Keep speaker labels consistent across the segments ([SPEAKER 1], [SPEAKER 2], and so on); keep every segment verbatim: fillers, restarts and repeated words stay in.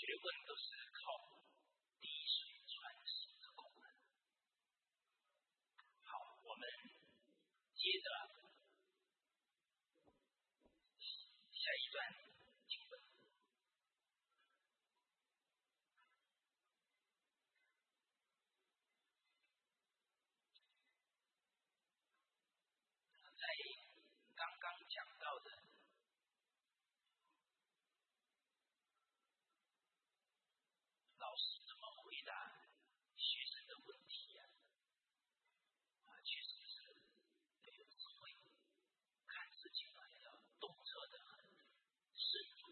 [SPEAKER 1] 学问都是靠滴水穿石的功能。好，我们接着下一段经文。在刚刚讲到的老师怎么回答学生的问题呀、啊？啊，确实是得有智慧，看事情啊要洞彻的很深入，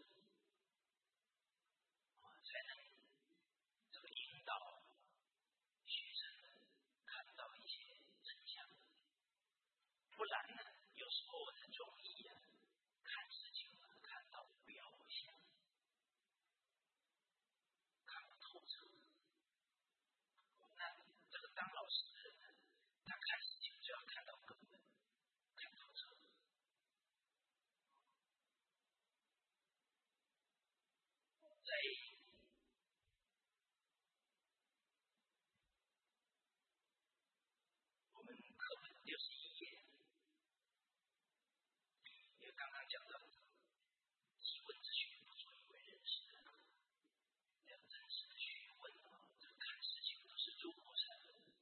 [SPEAKER 1] 啊，才能这个引导学生看到一些真相。不然呢，有时候很容易呀、啊，看事情啊看到表象，看不透彻。那这个当老师的人呢，他看事情就要看到根本，看透彻。在我们课本六十一页，因为刚刚讲到基本之学不足以为人师，要真实的学问啊，这个看事情都是入口禅。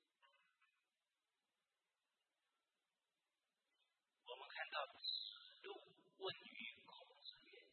[SPEAKER 1] 我们看到子路问于孔子曰：“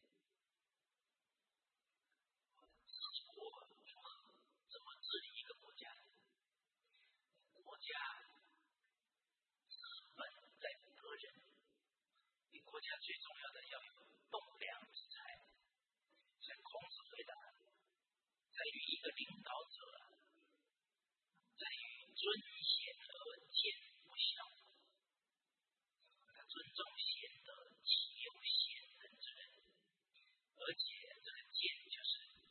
[SPEAKER 1] 治国如何？怎么治理一个国家？国家治本在得人，你国家最重要的要有栋梁之才。”像孔子回答，在于一个领导者，在于尊贤而见不肖。他尊重贤德，启有贤能之人，而且这个见就是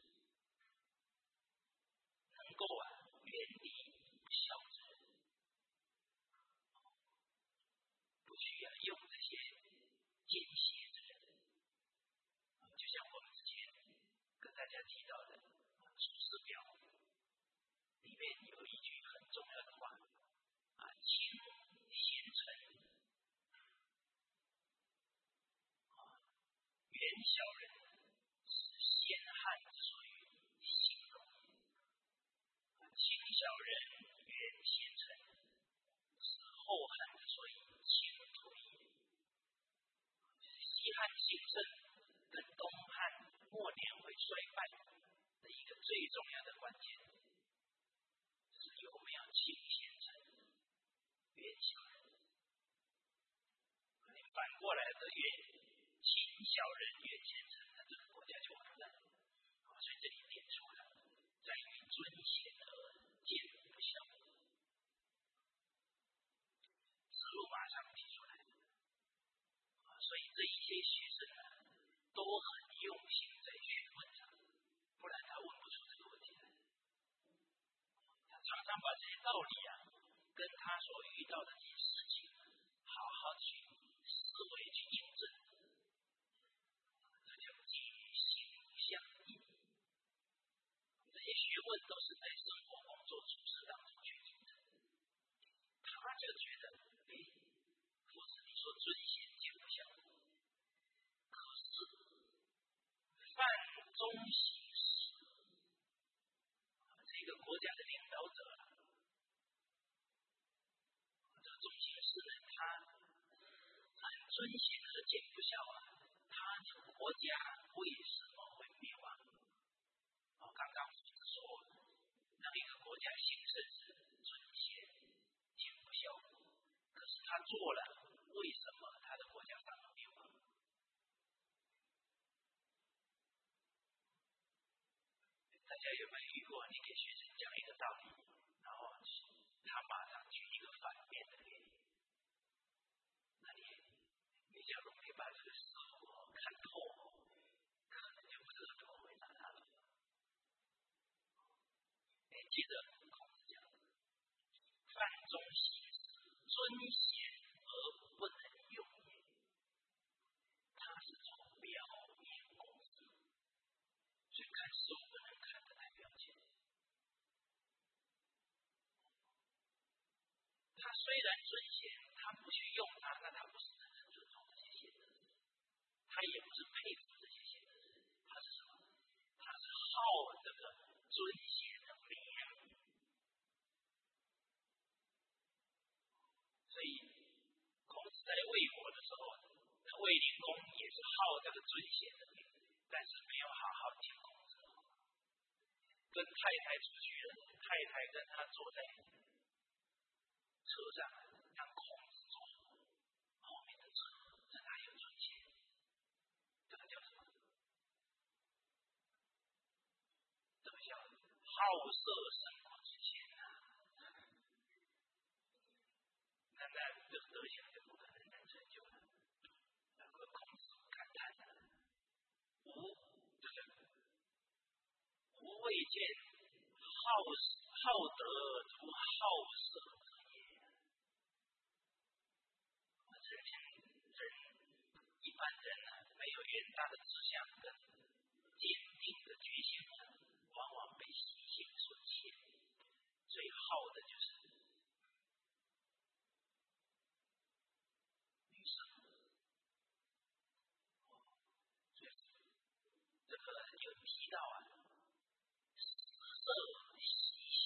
[SPEAKER 1] 能够啊远离不孝之人，不去啊用这些奸邪之人。就像我们之前跟大家提到的《出师表》里面有一句很重要的话啊，亲贤臣，远小人，是先汉之所以兴隆也；亲小人，远贤臣，是后汉之所以倾颓也。就是西汉兴盛跟东汉末年会衰败的一个最重要的关键，是有没有亲贤臣，远小人。你反过来的越亲小人远贤臣，那这个国家就完蛋。所以这里点出了，在于尊贤而见不肖。子路马上提出来，所以这一些学生呢，都很用心在学问上，不然他问不出这个问题来。他常常把这些道理啊，跟他所遇到的这些事情，好好去思维去验证，这叫举行相应。这些学问都是在生活、工作、处事当中去验证。他就觉得，哎，夫子你说尊贤见不肖，可是范中行事，这个国家的领导者，这个中行事呢，他很尊贤而见不肖啊，他的国家为什么会灭亡？哦，刚刚夫子说，让一个国家兴盛是尊贤见不肖，可是他做了，为什么他的国家反而灭亡？大家有没有遇过？你给学生讲一个道理，然后他马上举一个反面的例子，那你比较容易把这个事物看透，可能就不知道怎么回答他了。哎，接着孔子讲，范中行事，尊贤而不能用也。他是从表面公司，所以看事物不能看然尊贤，他不去用它，那他不是真正尊重这些贤德之人，他也不是佩服这些贤德之人，他是什么？他是好这个尊贤的名。所以孔子在魏国的时候，那卫灵公也是好这个尊贤的名，但是没有好好听孔子，跟太太出去了，太太跟他坐在车上，让孔子坐后面的车，这哪有尊贤？这个叫什么？这个叫好色胜过尊贤啊！那那这个德行就不可能能成就了。那个孔子感叹了：吾就是吾未见好好德如好色者也。这人人一般人呢、啊，没有远大的志向跟坚定的决心呢，往往被习性所牵。最好的就是女生，这个有提到啊，色习性，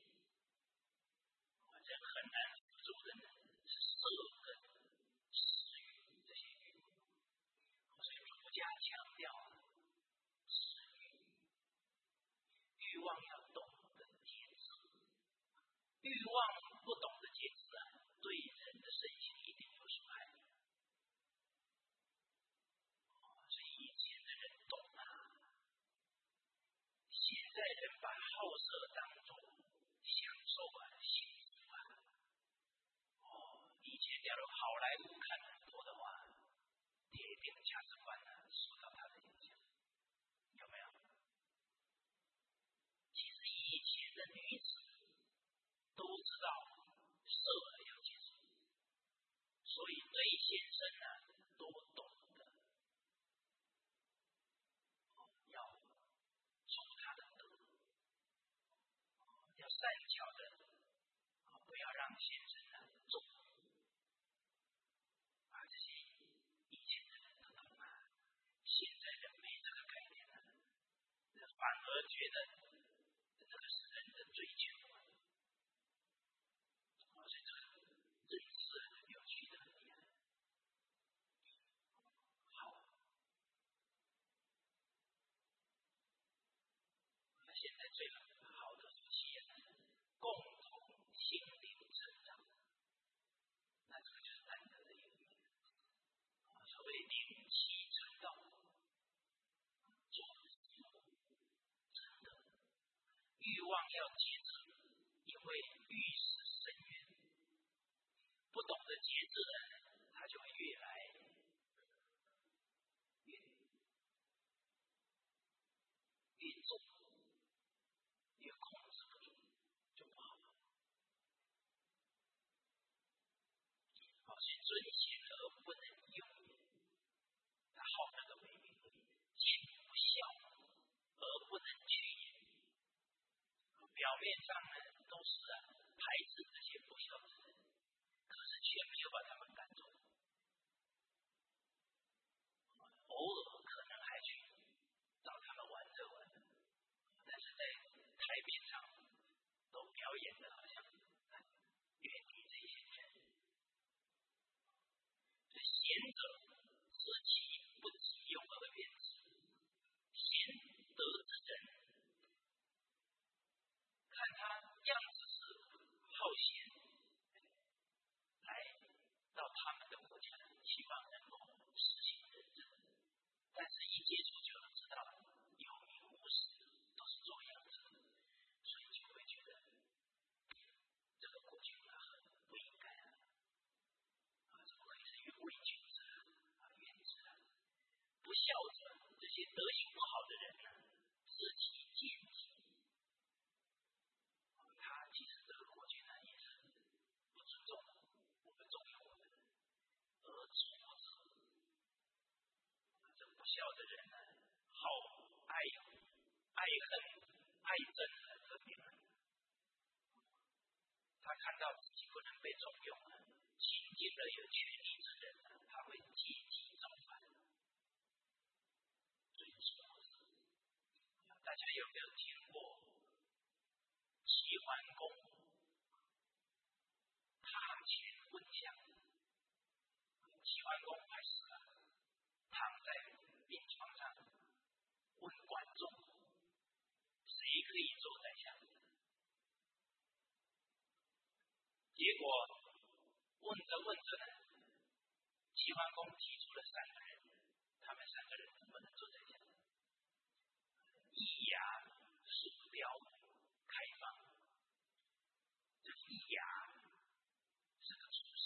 [SPEAKER 1] 人很难辅助的呢是色跟食欲这些欲，所以儒家强调啊，食欲，欲望要懂得节制，欲望不懂得节制啊，对人的身心一定有损害。所以以前的人懂啊，现在人把好色当作享受啊、幸福啊。哦，以前假如好莱坞看很多的话，铁定价值观呢受到他的影响，有没有？其实以前的女子都知道色要节制，所以对先生呢都懂得要助他的德，要善巧的，不要让先生呢重。啊，这些以前的人都懂啊，现在人没这个概念了，反而觉得这个是人的追求啊。所以这个认知很扭曲的很厉害。好，那现在最好的夫妻呢，共同心灵成长，那这个就是难得的一个面。所谓灵气成道，做真的欲望要节制，因为欲是深渊，不懂得节制的人，他就会越来越越重，越控制不住，就不好了。好，所以尊贤而不能用，他好那个美名，见不孝而不能去也。表面上呢都是啊排斥这些不孝之人，可是却没有把他们赶走。偶尔可能还去找他们玩这玩，但是在台面上都表演的好像远离这些人。所以贤者知其不己用而远之，贤德之人，看他样子是好贤，来到他们家有没有听过齐桓公堂前问相？齐桓公快死了，躺在病床上问管仲，谁可以做宰相？结果问着问着呢，齐桓公提出了三个人，他们三个人不能做宰相。易牙、属雕、开放。这易牙是个厨师，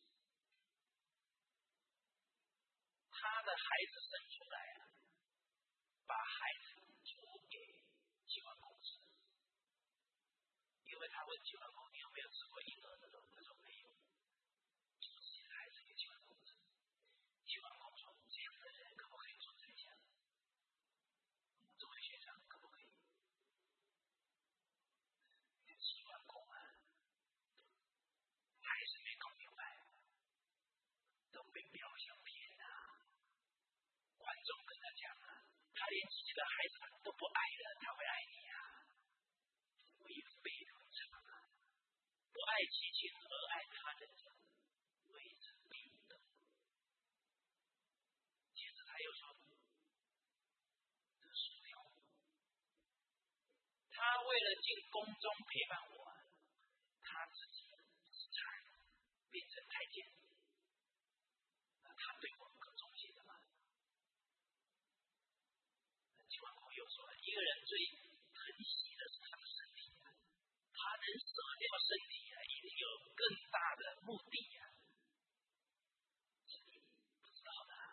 [SPEAKER 1] 他的孩子生出来了，把孩子煮给齐桓公吃，因为他问齐桓公你有没有吃过婴儿的肉，他说没有，煮自己的孩子给齐桓公吃。齐桓公说这样的人可不可以做宰相？作为学生可不可以？齐桓公啊，还是没搞明白，都被表象骗了。管仲跟他讲啊，他连自己的孩子都不爱了，他会爱你啊？违背伦常啊！不爱其亲而爱他人者，谓之必德。接着他又说，这属雕，他为了进宫中陪伴我，他自己自残，变成太监。那他对我可忠心的吗？齐桓公又说，一个人最疼惜的是他的身体啊，他能舍掉身体啊，一定有更大的目的啊，这你不知道的啊。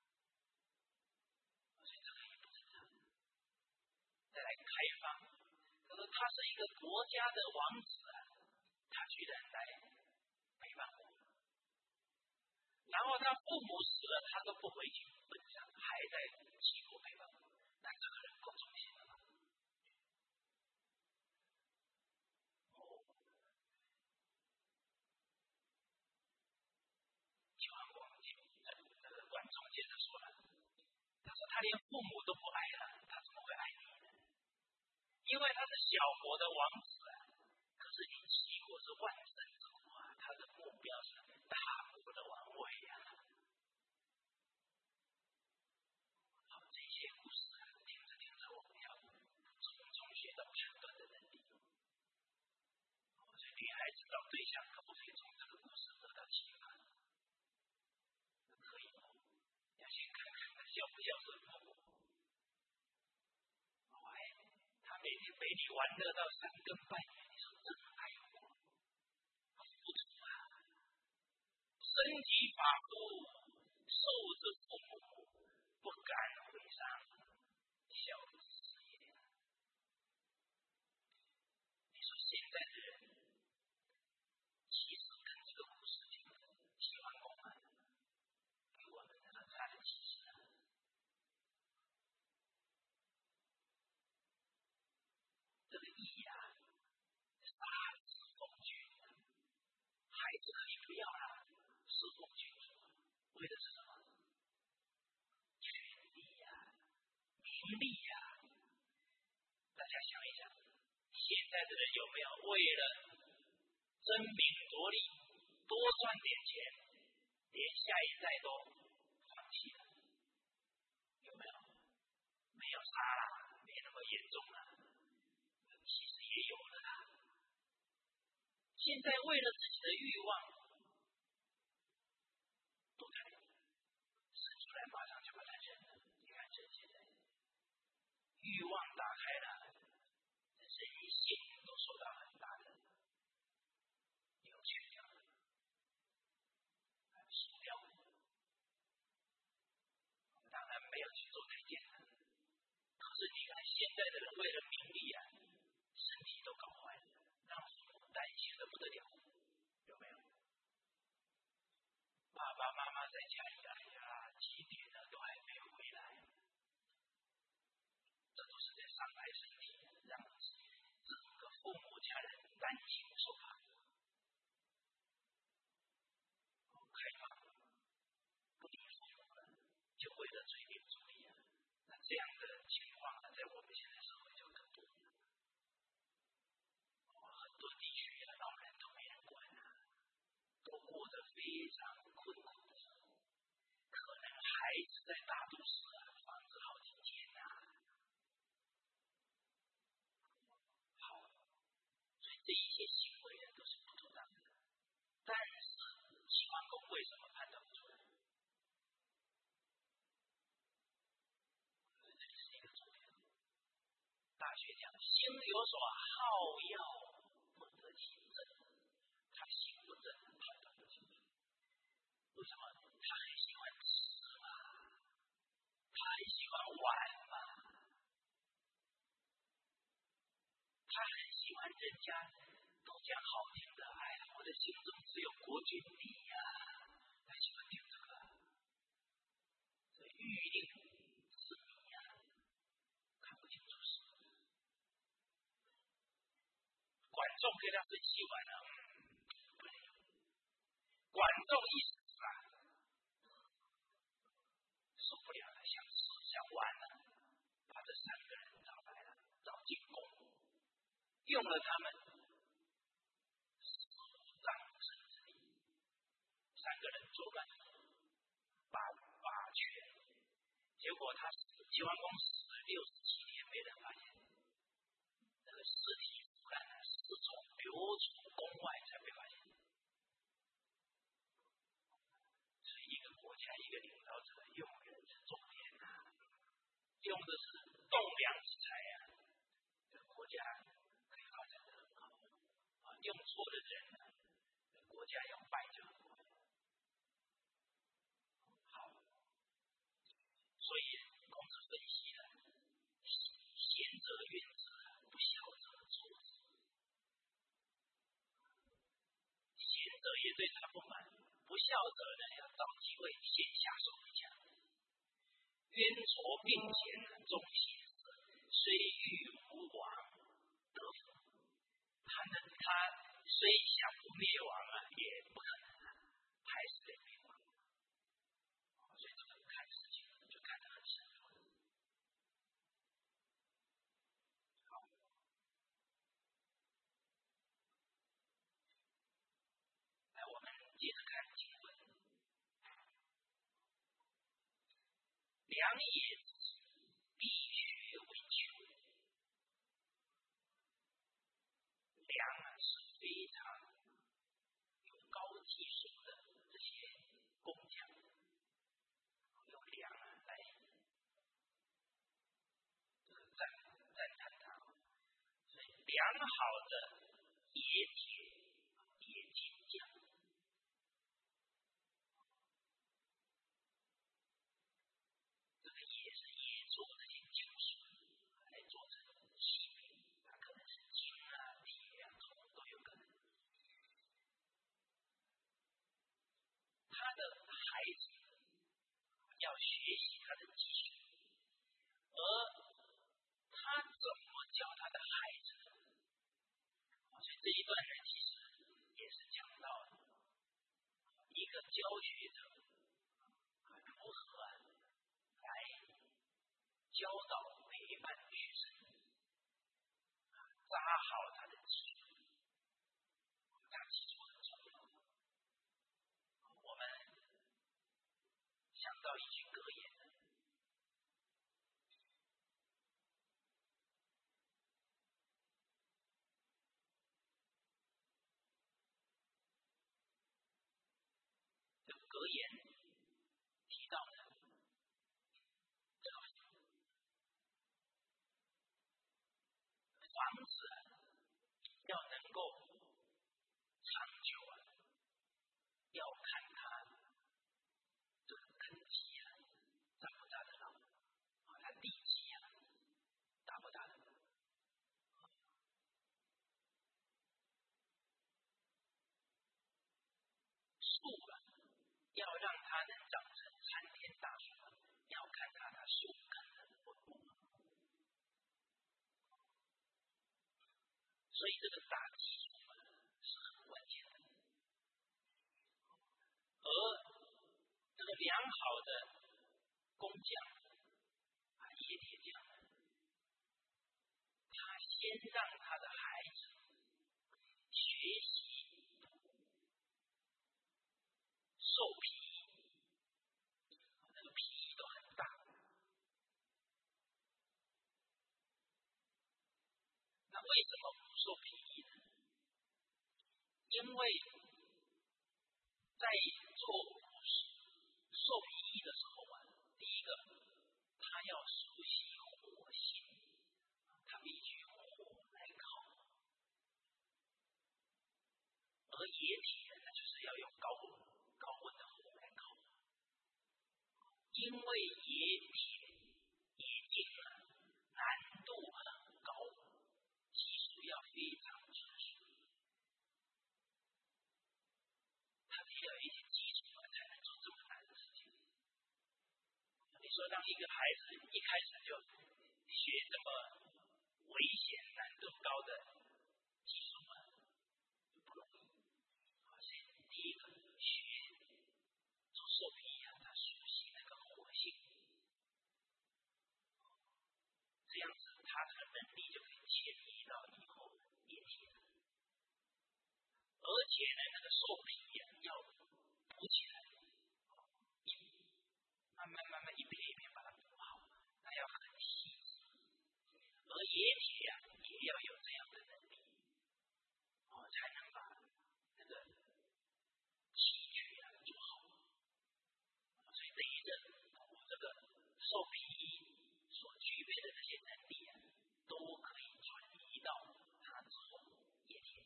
[SPEAKER 1] 所以这个也不正常。再来开放，他说他是一个国家的王子啊，他居然来陪伴我，然后他父母死了，他都不回去奔丧，还在齐国陪伴我，那这个人够忠心的吗？哦，齐桓公这个管仲接着说了，他说他连父母都不爱了，他怎么会爱你呢？因为他是小国的王子啊，可是你齐国是万圣之国啊，他的目标是大国的王位啊。好，这些故事啊，听着听着，我们要从中学到判断的能力。所以女孩子找对象可不可以从这个故事得到启发？可以，要先看看他孝不孝顺父母。哎，他每天陪你玩乐到三更半夜，你说真爱我，付出啊，身体发肤，受之父母，不敢毁伤，孝子也。你说现在的人，其实跟这个故事里的齐桓公啊，给我们很大的启示啊。这个义啊，杀之奉君，孩子可以不要了，侍奉君主，为的是什么？权力呀、名利呀。大家想一想，现在的人有没有为了争名夺利，多赚点钱，连下一代都放弃了？有没有？没有杀啦，没那么严重了，其实也有了啦。现在为了自己的欲望，堕胎，生出来马上就把它扔了。你看人现在欲望打开了，人一性都受到很大的扭曲掉了，输掉了。当然没有去做推荐的，可是你看现在的人为了名利啊，身体都搞坏了，让父母担心的不得了，有没有？爸爸妈妈在家里，哎呀，几点了都还没回来，这都是在伤害身体，让整个父母家人担心受怕。开放，不理父母了，就为了追名逐利啊。那这样的情况啊，在我们现在社会常困苦的时候，可能孩子在大都市啊，房子好几间啊，好，所以这一些行为呢都是不妥当的。但是机关工为什么判断不出来？这里是一个重点。大学讲心有所好要，不得其正，他心不正，判断不清楚。为什么？他很喜欢吃嘛，他很喜欢玩嘛，他很喜欢人家都讲好听的，哎呀，我的心中只有国君你呀，他喜欢听这个，这玉令是你呀，看不清楚事。管仲跟他分析完了，不能用。管仲一时啊，受不了了，想吃想玩了，把这三个人找来了，找进宫，用了他们十五丈身之力，三个人做乱八八拳，结果他齐桓公死六十七年没人发现，那个尸体腐烂了，尸虫流出宫外才被发现。所以一个国家一个领导者用人是重点啊，用的是栋梁之才啊，这个国家可以发展得很好啊。用错的人呢，国家要败就很快。好，所以孔子分析了，贤者怨之，不孝者诛之。贤者也对他不满，不孝者呢要找机会先下手为强。冤错并前，众邪事，虽欲无王得福。他呢，他虽想不灭亡啊，也不可能啊，还是得灭亡。所以这个看事情就看得很深入。好，来我们接着看经文。良也之事，必学为求。良啊，是非常有高技术的这些工匠，用良啊来这个赞赞叹他。所以良好的冶铁冶金匠，这个冶是冶出这些金属来做成器皿，它可能是金啊、铁啊、铜都有可能。他的孩子要学习他的技术，而他怎么教他的孩子呢？所以这一段呢，其实也是讲到一个教学者如何来教导陪伴学生，扎好他的基础，扎基础很重要。我们想到一句格言，这个格言提到呢，这个房子要能够长久啊，要看它这个根基啊扎不扎得牢，啊，它地基啊打不打得牢。树啊，要让它能长成参天大树啊，要看它的树根的稳固。所以这个打基础啊是很关键的。而这个良好的工匠啊，冶铁匠，他先让他的孩子学习为什么不受皮衣呢？因为在做受皮衣的时候啊，第一个他要熟悉火性，他必须火来烤。而冶铁呢，就是要用高温高温的火来烤，因为冶铁冶金啊难度很高，技术要非常纯熟，他得要有一些基础啊，才能做这么难的事情。你说让一个孩子一开始就学这么危险难度高的技术啊，不容易。第一个学做兽皮啊，他熟悉那个火性，这样子他这个能力就可以迁移到以后冶铁。而且呢，那个兽皮啊要补起来，一慢慢慢慢一片一片把它补好，那要很细致。而冶铁啊也要有这样的能力，哦，才能把那个器具啊做好。所以等于着我这个兽皮所具备的这些能力啊，都可以转移到他做冶铁。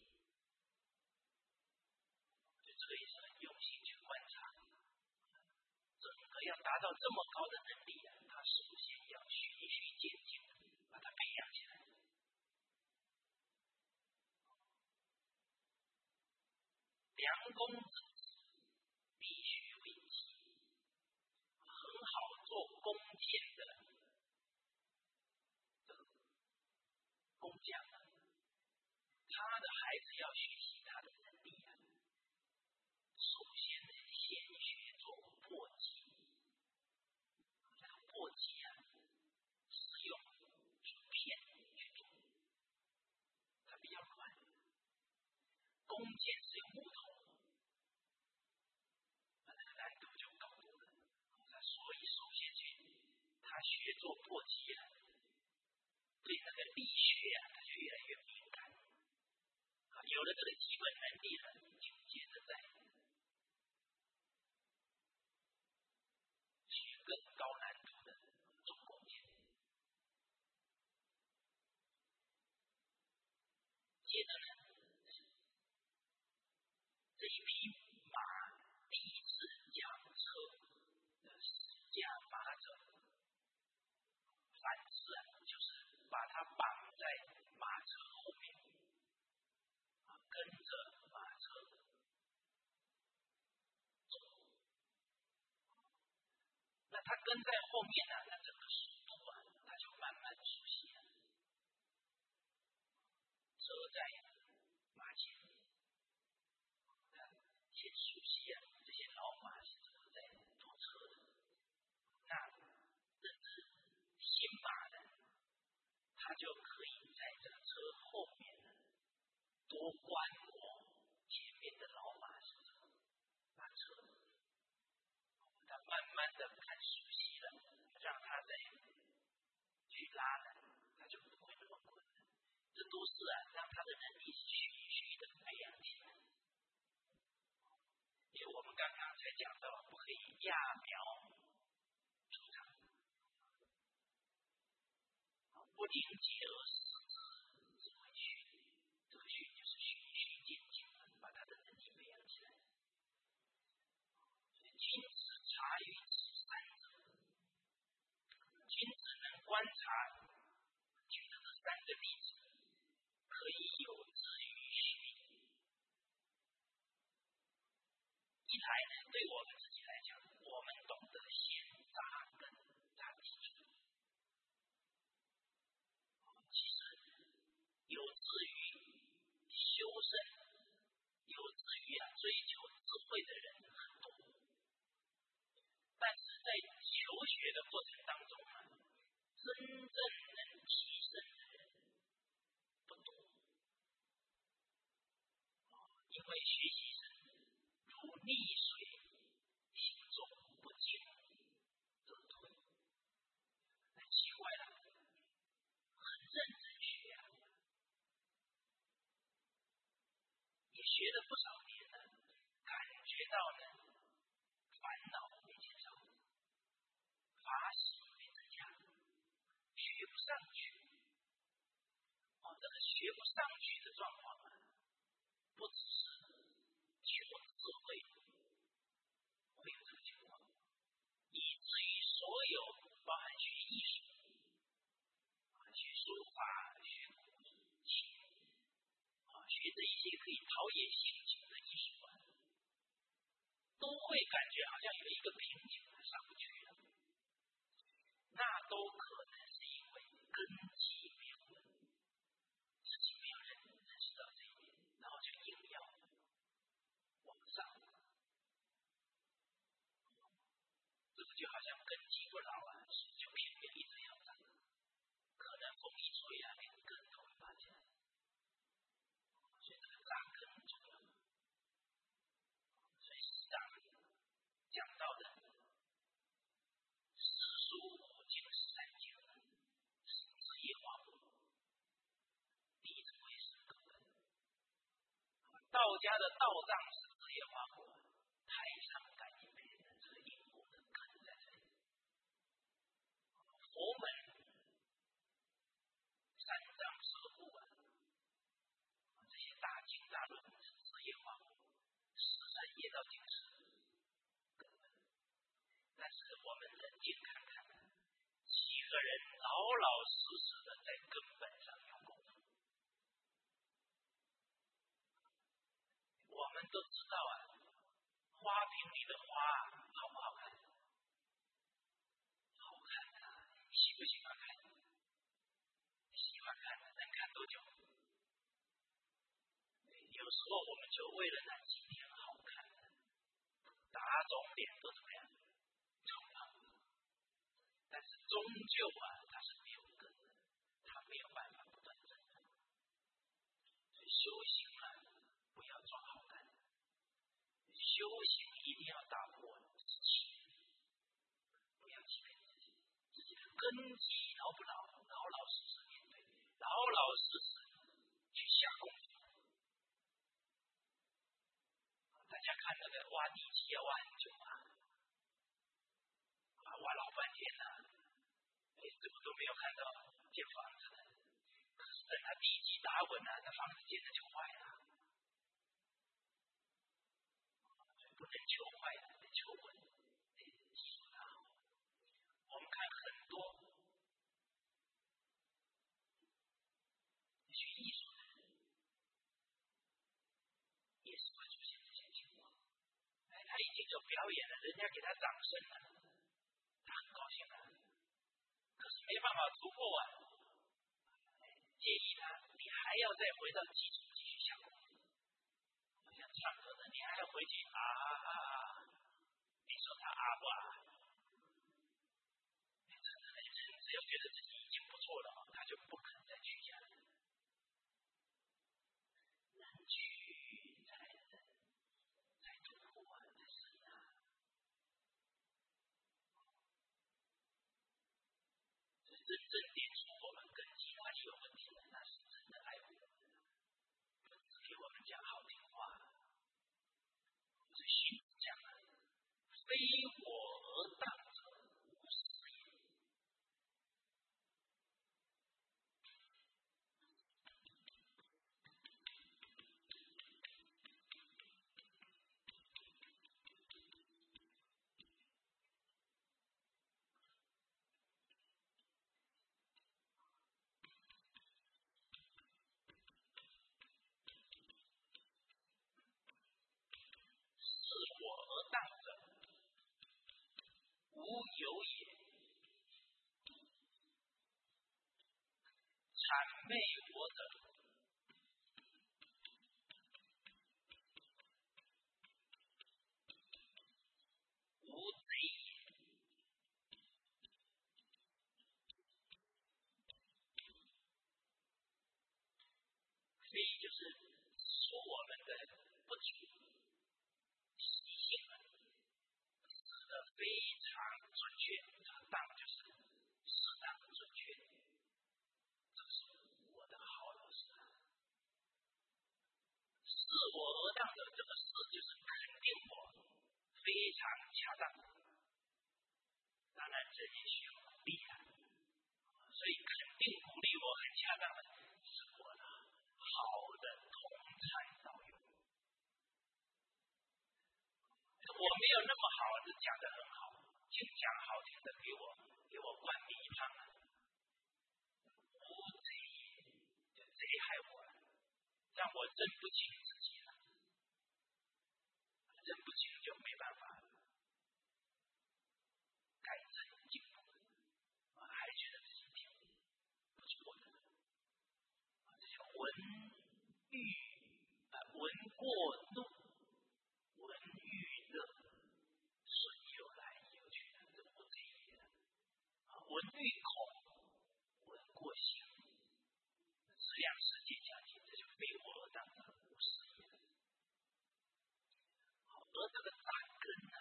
[SPEAKER 1] 所以这个也是很用心去观察，整个要达到这么高的能力啊，他首先要循序渐进的把它培养起来。良工之子必须为基，很好做弓箭的这个工匠啊，他的孩子要学习他的能力啊，首先呢，先学做簸箕。这个簸箕啊，是用竹片去做，它比较软。弓箭是用木头，那这个难度就高多了。所以首先去他学做簸箕啊，对那个力学啊，他就越来越敏感。啊，有了这个基本能力了，就接着再学更高难度的做弓箭。接着呢，这一匹马第一次驾车的驶驾马者，反之啊，就是把它绑在马车后面，啊，跟着马车走。那他跟在后面呢，那整个速度啊，他就慢慢熟悉了。车在马前，先熟悉啊这些老马是怎么在坐车的。那甚至新马呢，他就可以在这个车后面呢，多观摩前面的老马是怎么拉车。他慢慢的看熟悉了，让他再去拉呢，他就不会那么困难。这都是啊，让他的能力是循序的培养起来。因为我们刚刚才讲到，不可以揠苗助长，不临节而食之，是为训。这个训就是循序渐进，把他的能力培养起来。君子察于此三者，君子能观察，举的这三个例子，可以有之于学。一来呢，对我们自己来讲，我们懂得先扎根扎基础。其实有志于修身，有志于啊追求智慧的人很多，但是在求学的过程当中啊，真正能提升的人不多。因为学习是如逆水行舟，不进则退。那奇怪了，很认真学啊， 学了不少年了，感觉到呢烦恼没减少，法喜没增加，学不上去。哦，这个学不上去的状况啊，不只是求智慧会有这个情况，以至于所有包含学艺术、学书法、学古琴啊，学这一些可以陶冶性情的艺术啊，都会感觉好像有一个瓶颈上不去了。那都可能是因为根基没有稳，自己没有认认识到这一点，然后就硬要往上。这个就好像根基不牢啊，就拼命一直要长，可能风一吹啊，连根都会拔起来。所以这个扎根很重要。所以实际上讲到的四书五经十三经是枝叶花果，第一层为是根本。道家的道藏是枝叶花果，太上感应篇的这个因果的根在这里。佛门三藏十部啊，这些大经大论是枝叶花果，十三业道经是根本。但是我们冷静看看，几个人老老实实的在根本上用功夫。我们都知道啊，花瓶里的花好不好看？好看啊！喜不喜欢看？喜欢看的，能看多久？有时候我们就为了那几天好看的，打肿脸都怎么样？冲浪。但是终究啊，它是没有根的，它没有办法不断增长。所以修行啊，不要装好看，修行一定要打破自欺，不要欺骗自己，自己的根基牢不牢，老老实实面对，老老实实去下功夫。大家看那个挖地基要挖很久啊，啊挖老半天了、啊，哎，怎么都没有看到建房子的。可是等他地基打稳了、啊，那房子建的就坏了。不能求坏，得求稳，得技术它好。我们看很多学艺术的人，也是会出现这些情况。哎，他已经有表演了，人家给他掌声了，他很高兴了。可是没办法突破啊，建议他，你还要再回到基础继续下功夫。像唱歌的，你还要回去啊啊啊！你说他啊不啊？真的，人只要觉得自己已经不错了，他就不肯再去下来。能去才能才突破啊，才是啊。所以真正点出我们根基哪里有问题的，那是真的爱护我们的，不只给我们讲好听话。所以荀子讲啊，非我而当者，无实也。我而当者，无有也。谄媚我者，无贼也。非就是说我们的不足、习性了，指的非常准确。这个当就是适当准确。这是我的好老师啊，是我而恰当，当然这也需要鼓励啊。所以肯定鼓励我很恰当的是我的好的同参导友。我没有那么好，是讲得很好，净讲好听的给我给我灌迷汤了，无贼就贼害我了，让我认不清自己了，认不清就没办法改正进步，还觉得自己挺不错的，这叫闻欲啊闻过怒，闻欲乐，顺有来有去的，这无贼也了。闻欲恐，闻过心，质量世界讲起，这就非我而当的无事也了。而这个扎根呢，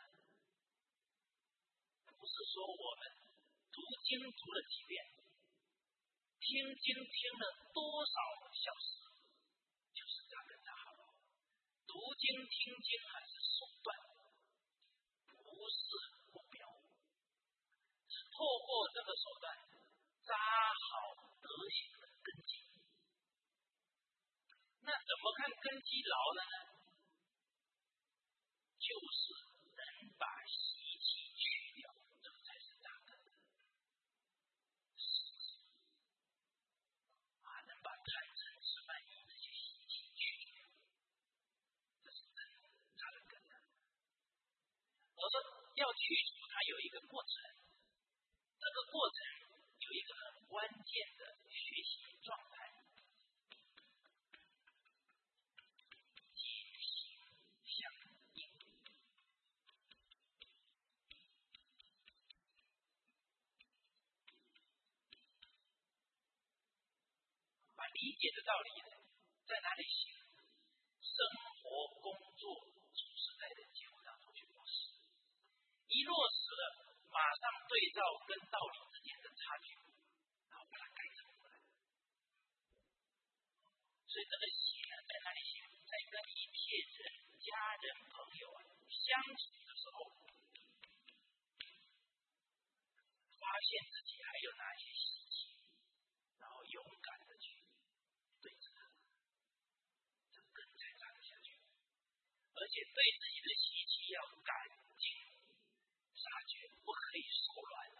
[SPEAKER 1] 不是说我们读经读了几遍，听经听了多少小时，就是扎根扎好了。读经听经还是手段，不是目标，是透过这个手段扎好德行的根基。那怎么看根基牢了呢？就是能把习气去掉，这才是扎根的实质啊！能把贪嗔痴慢疑这些习气去掉，这是真扎了根的。我说要去除，它有一个过程，这个过程有一个很关键的学习状态，即行相应。把理解的道理在哪里行？生活、工作、处事在人接物当中去落实。一落实了，马上对照跟道理之间的差距，然后把它改正过来。所以这个行呢，在哪里行？在跟一切人、家人、朋友啊相处的时候，发现自己还有哪些习气，然后勇敢的去对峙它，这根才扎得下去。而且对自己的习气要赶尽杀绝，不可以手软哦。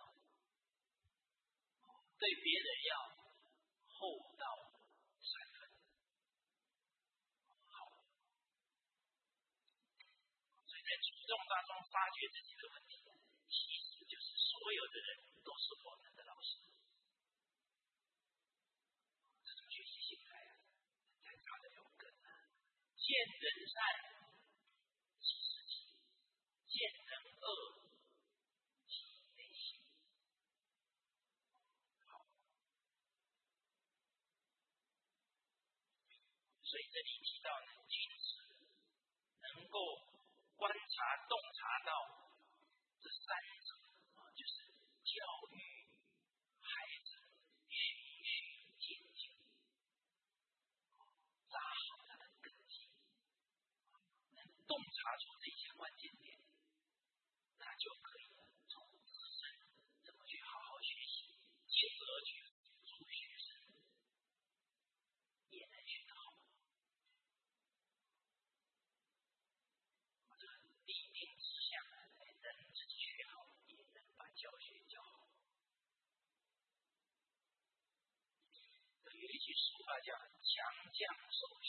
[SPEAKER 1] 对别人要厚道善分。好，所以在主动当中发掘自己的问题，其实就是所有的人都是我们的老师。这种学习心态啊，才扎得有根啊。见人善即是己，见人恶即内心。好，所以这里提到呢，君子能够观察洞察到这三者啊，就是教育孩子循序渐进，扎好他的根基，能洞察出这些关键点，那就可以从自身怎么去好好学习，进而去辅助学生，也能学得好。这个立定志向，能自己学好，也能把教学教好。有一句俗话叫“强将手下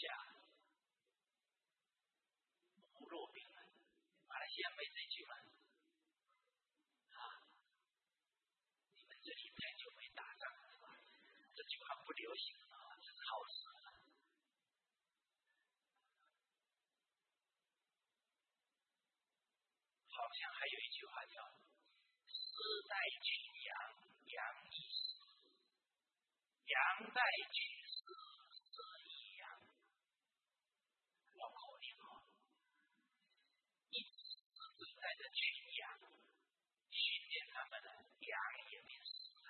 [SPEAKER 1] 无弱兵”，马来西亚没这句吗？啊，你们这里太久没打仗了，是吧？这句话不流行啊，这是好事啊。好像还有一句话叫“丝带群羊，羊亦丝；羊带群丝，丝亦羊”。绕口令哦，一丝丝带着群羊，训练他们了，羊也变丝了；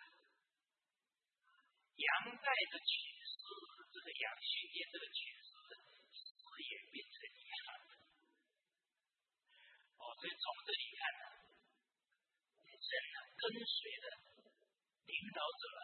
[SPEAKER 1] 羊带着群丝，这个羊训练这个群丝，丝也变成羊。哦， 所以从这里看呢、啊，人呢、啊、跟随的领导者啊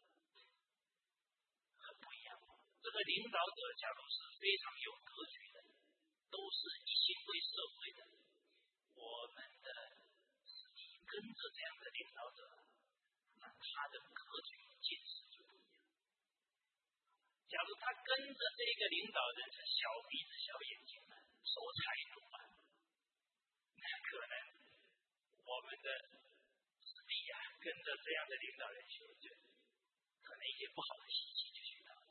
[SPEAKER 1] 很不一样。这个领导者假如是非常有格局的，都是一心为社会的，我们的子弟跟着这样的领导者，那他的格局见识就不一样。假如他跟着这个领导人是小鼻子小眼睛的，守财奴啊，那可能我们的子弟啊跟着这样的领导人学，就可能一些不好的习气就学到了。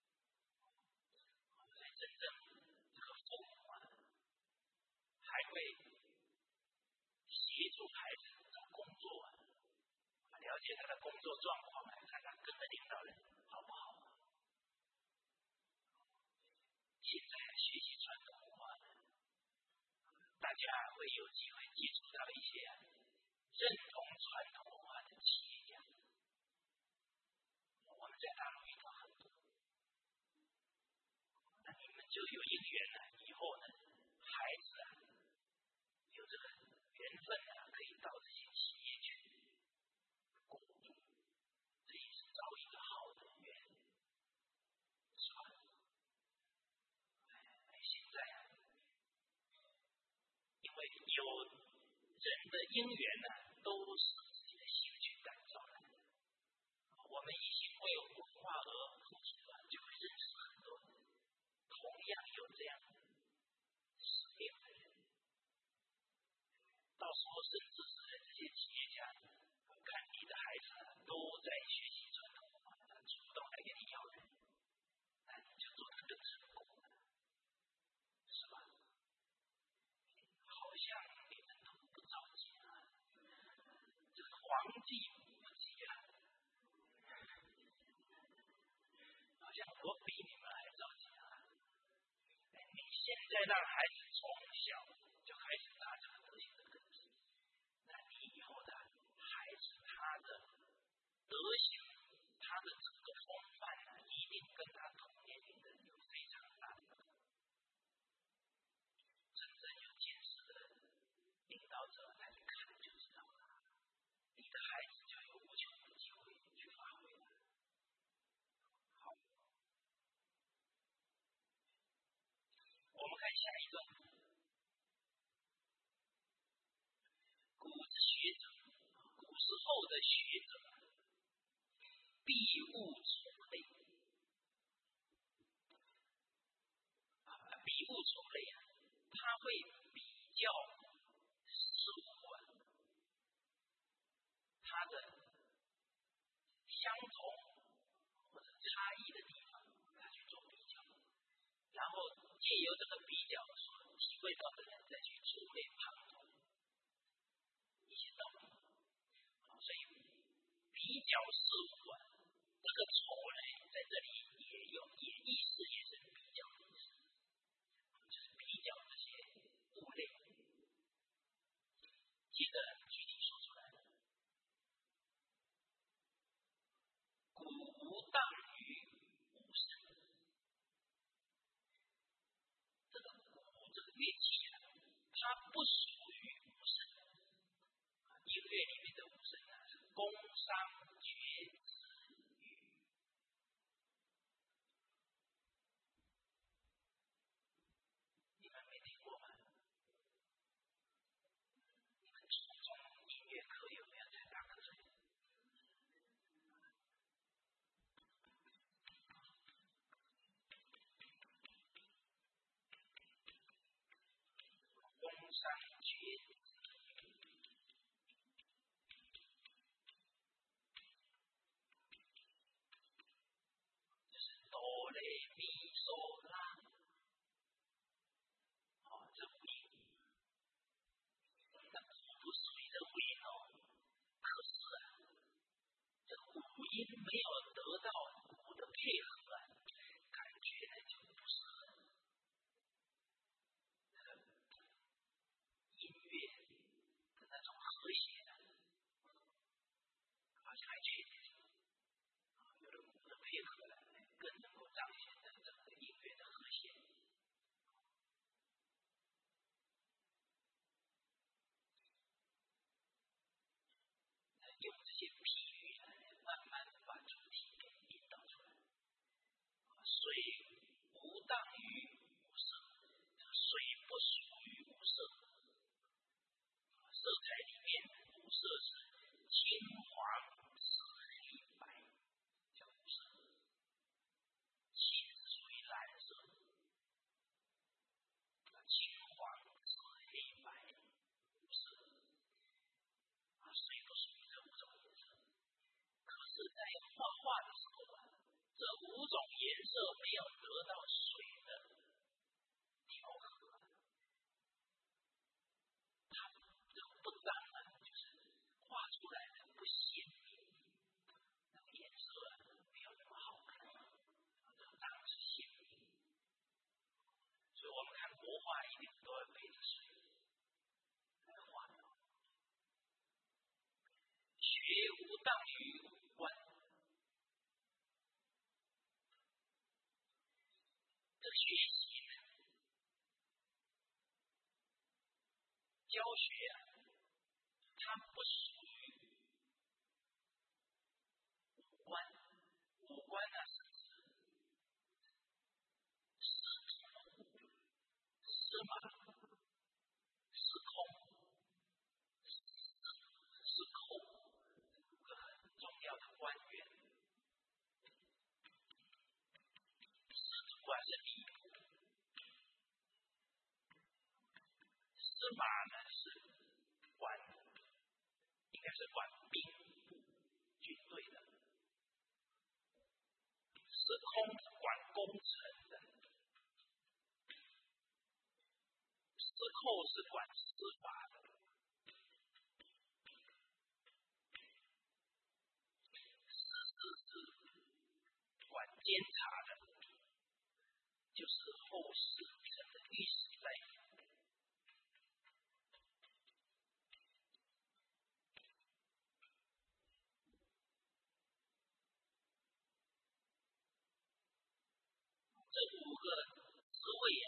[SPEAKER 1] 所以真正这个父母啊，还会协助孩子找工作啊，了解他的工作状况啊，看他跟着领导人好不好。现在学习传统文化呢，大家会有机会接触到一些认同传统文化的企业家。我们在大陆遇到很多，那你们就有因缘了，以后呢，孩子啊，有这个缘分啊，可以到这些企业去工作，这也是找一个好的缘，是吧？现在啊，因为有人的因缘呢、啊，都是自己的兴趣感召来的。我们一心为文化而付出啊，就会认识很多同样有这样使命的人。到时候甚至是这些企业家看你的孩子啊都在学习传统文化，主动来跟你要人，那你就做得更成功了，是吧？好像你们都不着急啊，这个皇帝不急啊，好像我比你们还着急啊。你现在让孩子从小就开始打这个德行的根基，那你以后的孩子他的德行，他的整个风范呢，一定跟他同年龄的有非常大的不同。真正有见识的领导者来一看就知道了，你的孩子就有无穷的机会去发挥了。好，我们看下一个，古之学者，古时候的学者，必务从类，啊，必务从类啊，他会比较事物啊，它的相同或者差异的地方，他去做比较，然后借由这个比较所体会到的人，再去触类旁通一些道理。所以比较事物啊，这个从类在这里也有，也意思也是比较的意思，就是比较这些物类。接着具体说出来了，古无当于无声。这个鼓这个乐器啊，它不属于无声。音乐里面的无声啊，是宫商角徵羽。你们没听过吗？你们初中音乐课有没有在打瞌睡？宫商角徵就是哆来咪嗦拉，哦，这五音，那鼓不属于这五音哦。可是啊，这五音没有得到鼓的配合啊，感觉呢就不是那个音乐的那种和谐的，好像还缺点什么。有了鼓的配合呢，更能够彰显的整个音乐的和谐。 种颜色没有得到水的条河，它这个不脏啊，就是画出来的不鲜明，那个颜色没有那么好看，这个脏是鲜明。所以我们看国画一定都要配着水来画的。学无当于五官，这个学习呢，教学啊，它不属于五官，五官呢是指是土、是马、是空、是寇，五个很重要的官员。是土啊是礼部，是马呢是管，应该是管兵军队的。是空是管工程的，是寇是管司法的，是是是管监察的，就是后世成的御史大夫。这五个职位啊，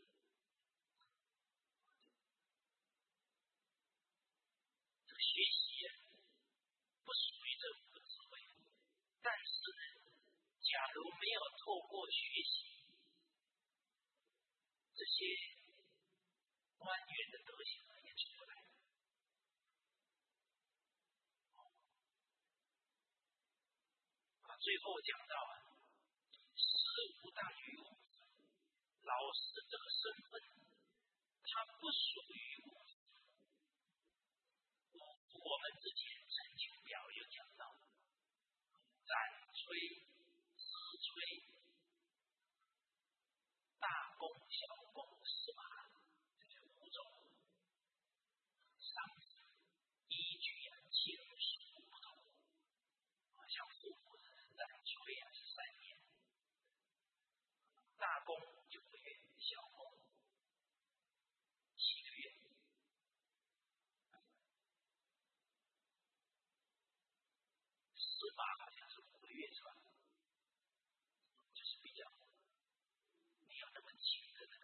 [SPEAKER 1] 这个学习啊，不属于这五个职位。但是呢，假如没有透过学习，这些官员的德行也出不来。啊，最后讲到啊，师无当于五子，老师这个身份，它不属于五子。我们之前陈情表有讲到，斩吹、直吹、大功、小功、司马，这是五种赏赐依据啊，亲属不同。啊，像父母的斩吹啊是三年，大功九个月，小功七个月。司马好像是五个月是吧？就是比较没有那么轻的那个。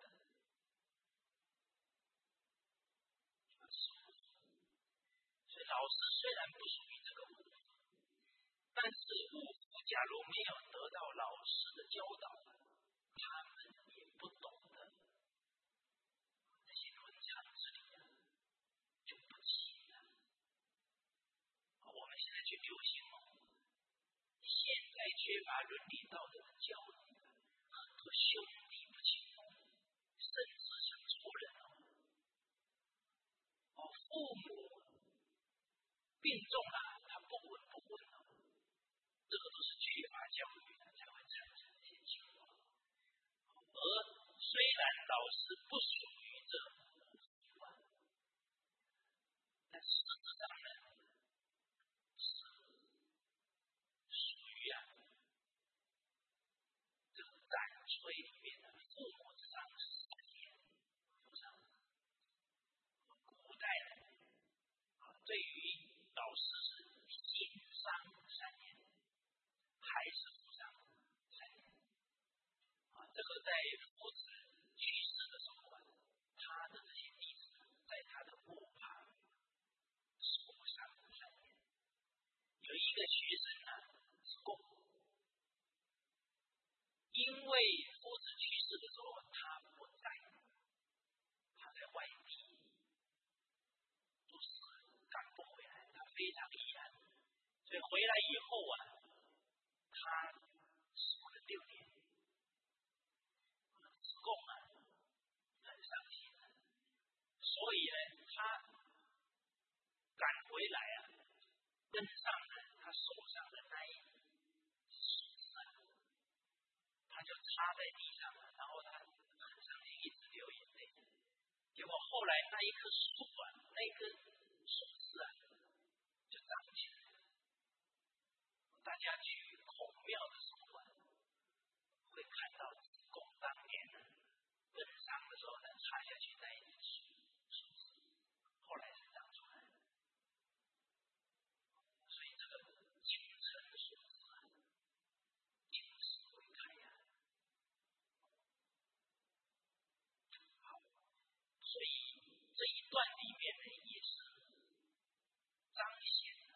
[SPEAKER 1] 所以老师虽然不属于这个五福，但是五福假如没有得到老师的教导，他们也不懂得那些伦常之理啊，就不行了。我们现在去流行哦，现在缺乏伦理道德的教育，很多兄弟不亲哦，甚至想仇人哦。哦，父母病重了，他不闻不问哦，这个都是缺乏教育才会产生这些情况。而虽然老师不属于这五福啊，但实质上呢，是属于啊这个斩吹里面的父母之上十年父上。古代呢，啊，对于老师是刑伤三年，还是父上三年。啊，这个在夫子去世的时候啊，他的这些弟子在他的墓旁受伤三年。有一个学生呢是公，因为夫子去世的时候他不在，他在外地，就是赶不回来，他非常遗憾。所以回来以后啊，他守了六年。子贡啊，很伤心的，所以呢，他赶回来啊，跟上了他手上的那一束伞， 趴在地上，然后他很伤心，一直流眼泪。结果后来那一棵树啊，那一棵树枝啊，就长起来了。大家去孔庙的时候啊，会看到子贡当年呢奔丧的时候呢，插下去那一棵树枝，后来才长出来的。所以这个精诚所至啊，金石为开呀。好，所以这一段里面呢，也是彰显了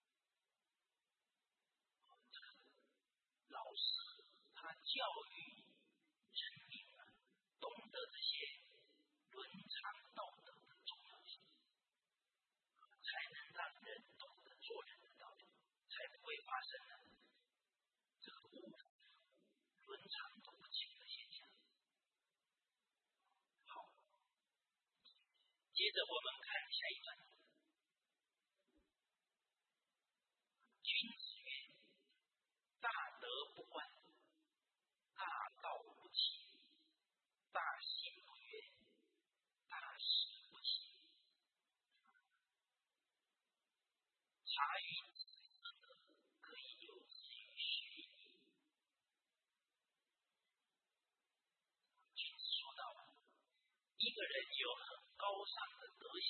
[SPEAKER 1] 这个老师他教育人民啊，懂得这些伦常道德的重要性，才能让人懂得做人的道理，才不会发生呢这个误导、伦常都不清的现象。好，接着我们看下一段。君子曰：大德不观，大道不齐，大信不悦，大事不行。察于己之德，可以有之于学矣。君子说到，一个人有很高尚的德行，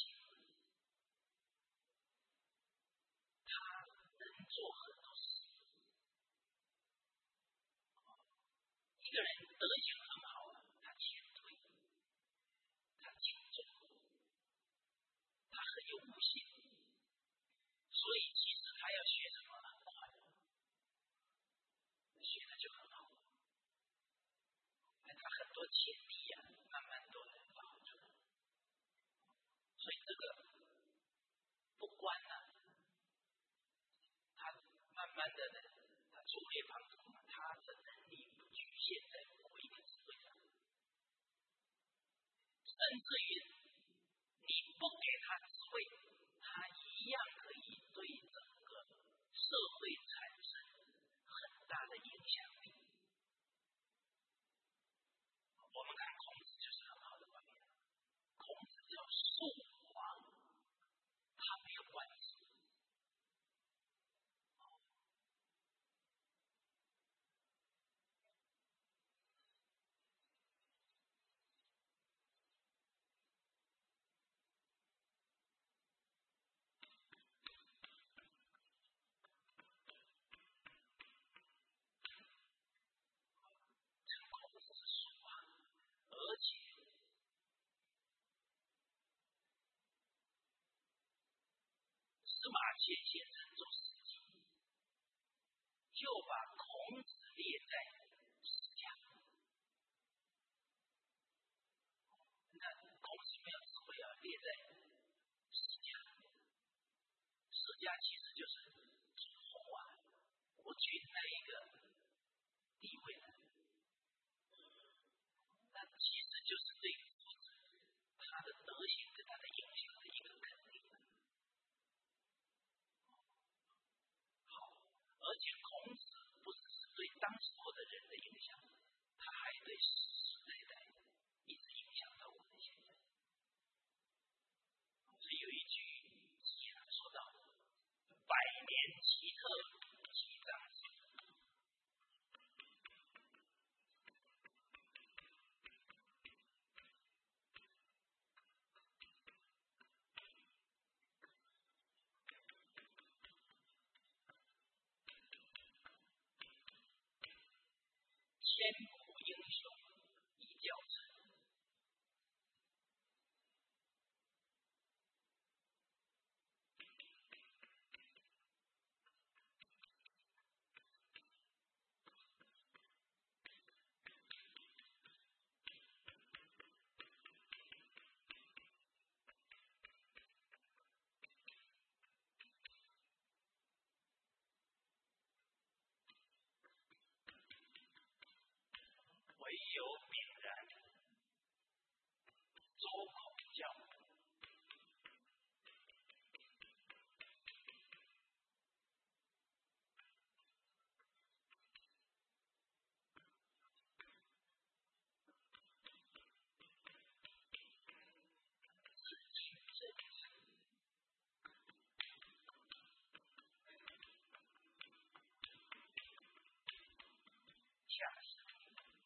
[SPEAKER 1] 他能做很多事。一个人德行很好啊，他谦退，他敬重，他很有悟性，所以其实他要学什么很快，学的就很好。他很多潜力啊，慢慢都能发挥出来。所以这个不观呢、啊，他慢慢的呢，他触类旁通，他的能力不局限在某一个职位上，甚至于你不给他职位，他一样可以对整个社会产生很大的影响力。我们看孔子就是很好的榜样。孔子叫树王，他没有官职。而且司马迁先生做史记，就把孔子列在史家。那孔子没有智慧啊，列在史家。史家其实就是诸侯啊、国君那一个地位呢。那其实就是对夫子他的德行跟他的影响的一个肯定。好，而且孔子不只是对当时候的人的影响，他还对世世代代一直影响到我们现在。所以有一句诗啊说到：“百年奇特其长子。”千古英雄一教成。唯有泯然，周孔教。 下视频。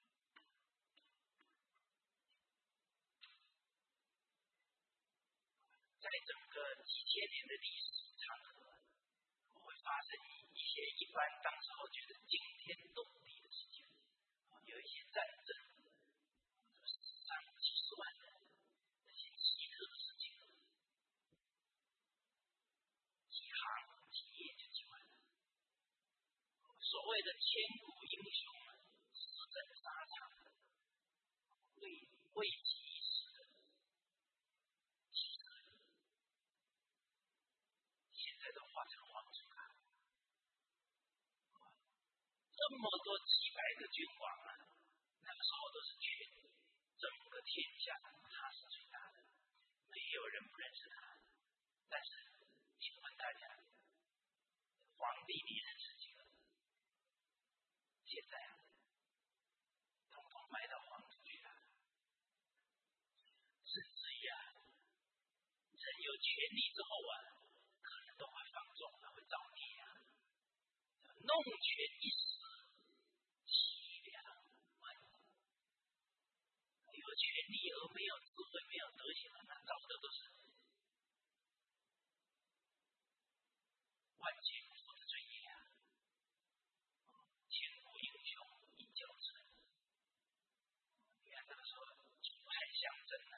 [SPEAKER 1] 在整个几千年的历史长河，会发生一些一般当时候觉得惊天动地的事情，有一些战争，死伤几十万人，那些奇特的事情，几行几页就记完了。所谓的千古英雄，实战沙场，为为己一时的，其实现在都化成黄土了。这么多几百个君王啊，那个时候都是权力，整个天下他是最大的，没有人不认识他。但是，请问大家，皇帝你认识几个？现在啊，统统卖到皇族去了。甚至于啊，人有权力之后啊，可能都会放纵，会造孽啊，弄权一时。有权利而没有智慧、没有德行，那造的都是万劫不复的罪业啊！千古英雄一交成，你看那个时候主派相争呢，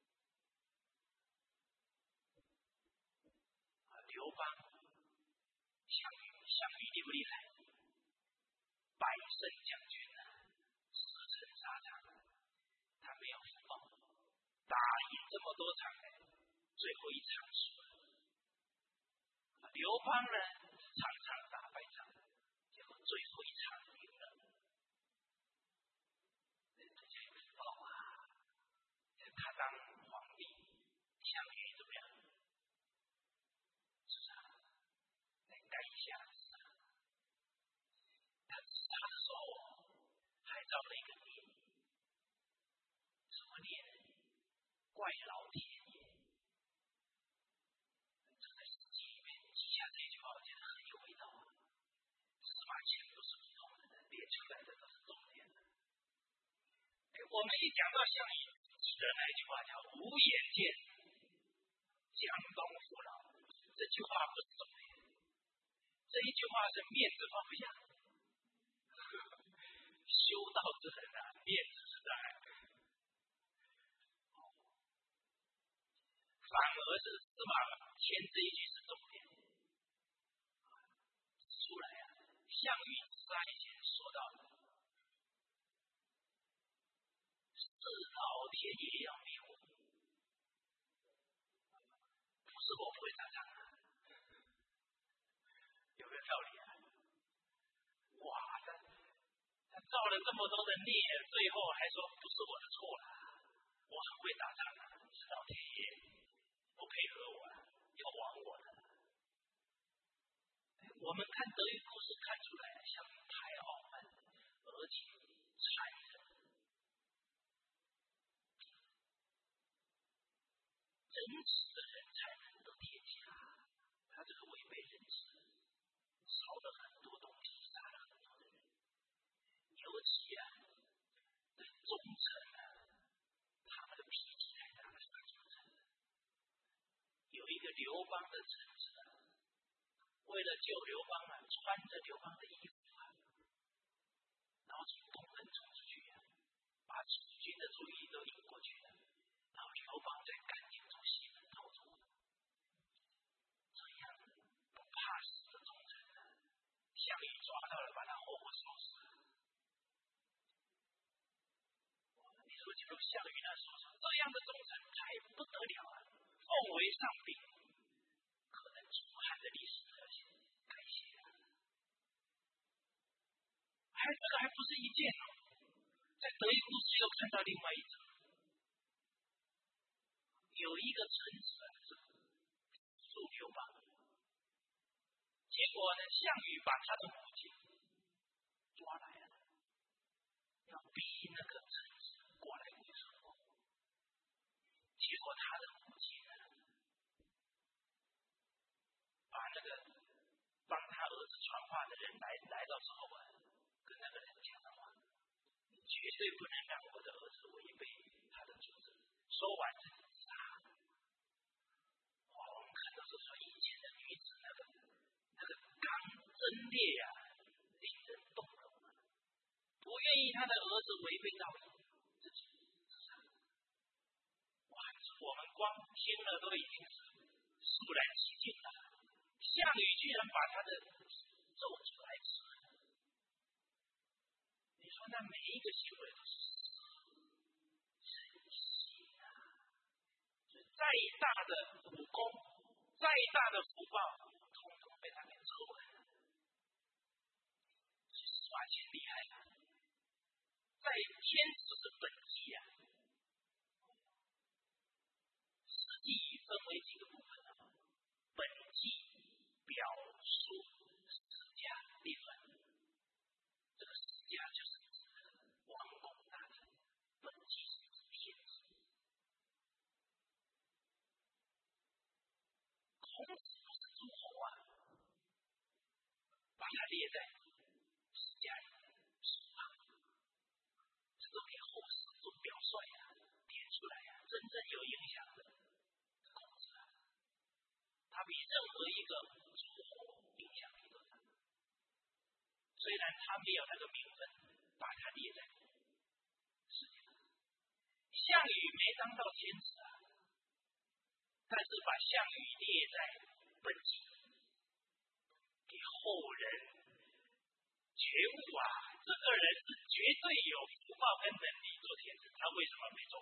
[SPEAKER 1] 刘邦、项羽，项羽厉不厉害？百胜将军呢，驰骋沙场。他没有服贸，打赢这么多场，最后一场输了。刘邦呢，场场打败仗，结果最后一场赢了。这叫有福报啊！他当皇帝，项羽怎么样？是啊，来干一下子啊！他自杀的时候还造了一个孽。怪老天爷，这在史记里面记下这一句话，我觉得很有味道啊。司马迁不是普通人，列出来的都是重点的。哎，我们一讲到项羽，记得那一句话叫“无眼见，江东父老”，这句话不是重点，这一句话是面子放不下。修道之人啊，面子是障碍。反而是司马迁这一句是重点，指出来啊，项羽自杀以前说到的，是老天爷要灭我，不是我不会打仗啊，有没有道理啊？哇，他他造了这么多的孽，最后还说不是我的错了，我很会打仗啊，是老天爷不配合我了，要亡我了。我们看德育故事看出来，项羽太傲慢，而且残忍。真实的人才能得天下，他这个违背人治，烧了很多东西，杀了很多的人。尤其啊，对忠臣啊，他们的脾气太大了，杀忠臣。有一个刘邦的臣子啊，为了救刘邦啊，穿着刘邦的衣服啊，然后从东门冲出去啊，把楚军的注意力都引过去了，然后刘邦再赶紧从西门逃走。这样不怕死的忠臣啊，项羽抓到了，把他活活烧死了。你说就像项羽那所说，这样的忠臣太不得了了，奉为上宾。楚汉的历史特性改写了，还这个还不是一件哦，在德育故事又看到另外一则，有一个臣子是属刘邦，结果呢，项羽把他的母亲抓来了，要逼那个臣子过来归顺我，结果他的母亲呢，把那个帮他儿子传话的人来来到之后啊，跟那个人讲的话， 对不能让我的儿子违背他的主张。说完这个自杀，哇，我们看到是说以前的女子那个那个刚贞烈啊，令人动容啊，不愿意他的儿子违背道义，自己自杀。哇，我们光听了都已经是肃然起敬了。项羽居然把他的咒诅来吃，你说那每一个行为都是人性啊！再大的武功，再大的福报，统统被他给抽完了。这司马迁厉害了，在天子的本纪啊，史记分为几个部分啊？本纪、表述、史家、列传。这个史家就是指王公大臣，本纪是指天子。孔子不是诸侯啊，把它列在史家里面，史旁，这都给后世做表率啊，点出来啊，真正有影响的孔子啊，他比任何一个诸侯影响力都大。虽然他没有那个名分，把它列在史家。项羽没当到天子啊，但是把项羽列在本纪，给后人觉悟啊，这个人是绝对有福报跟能力做天子，他为什么没做？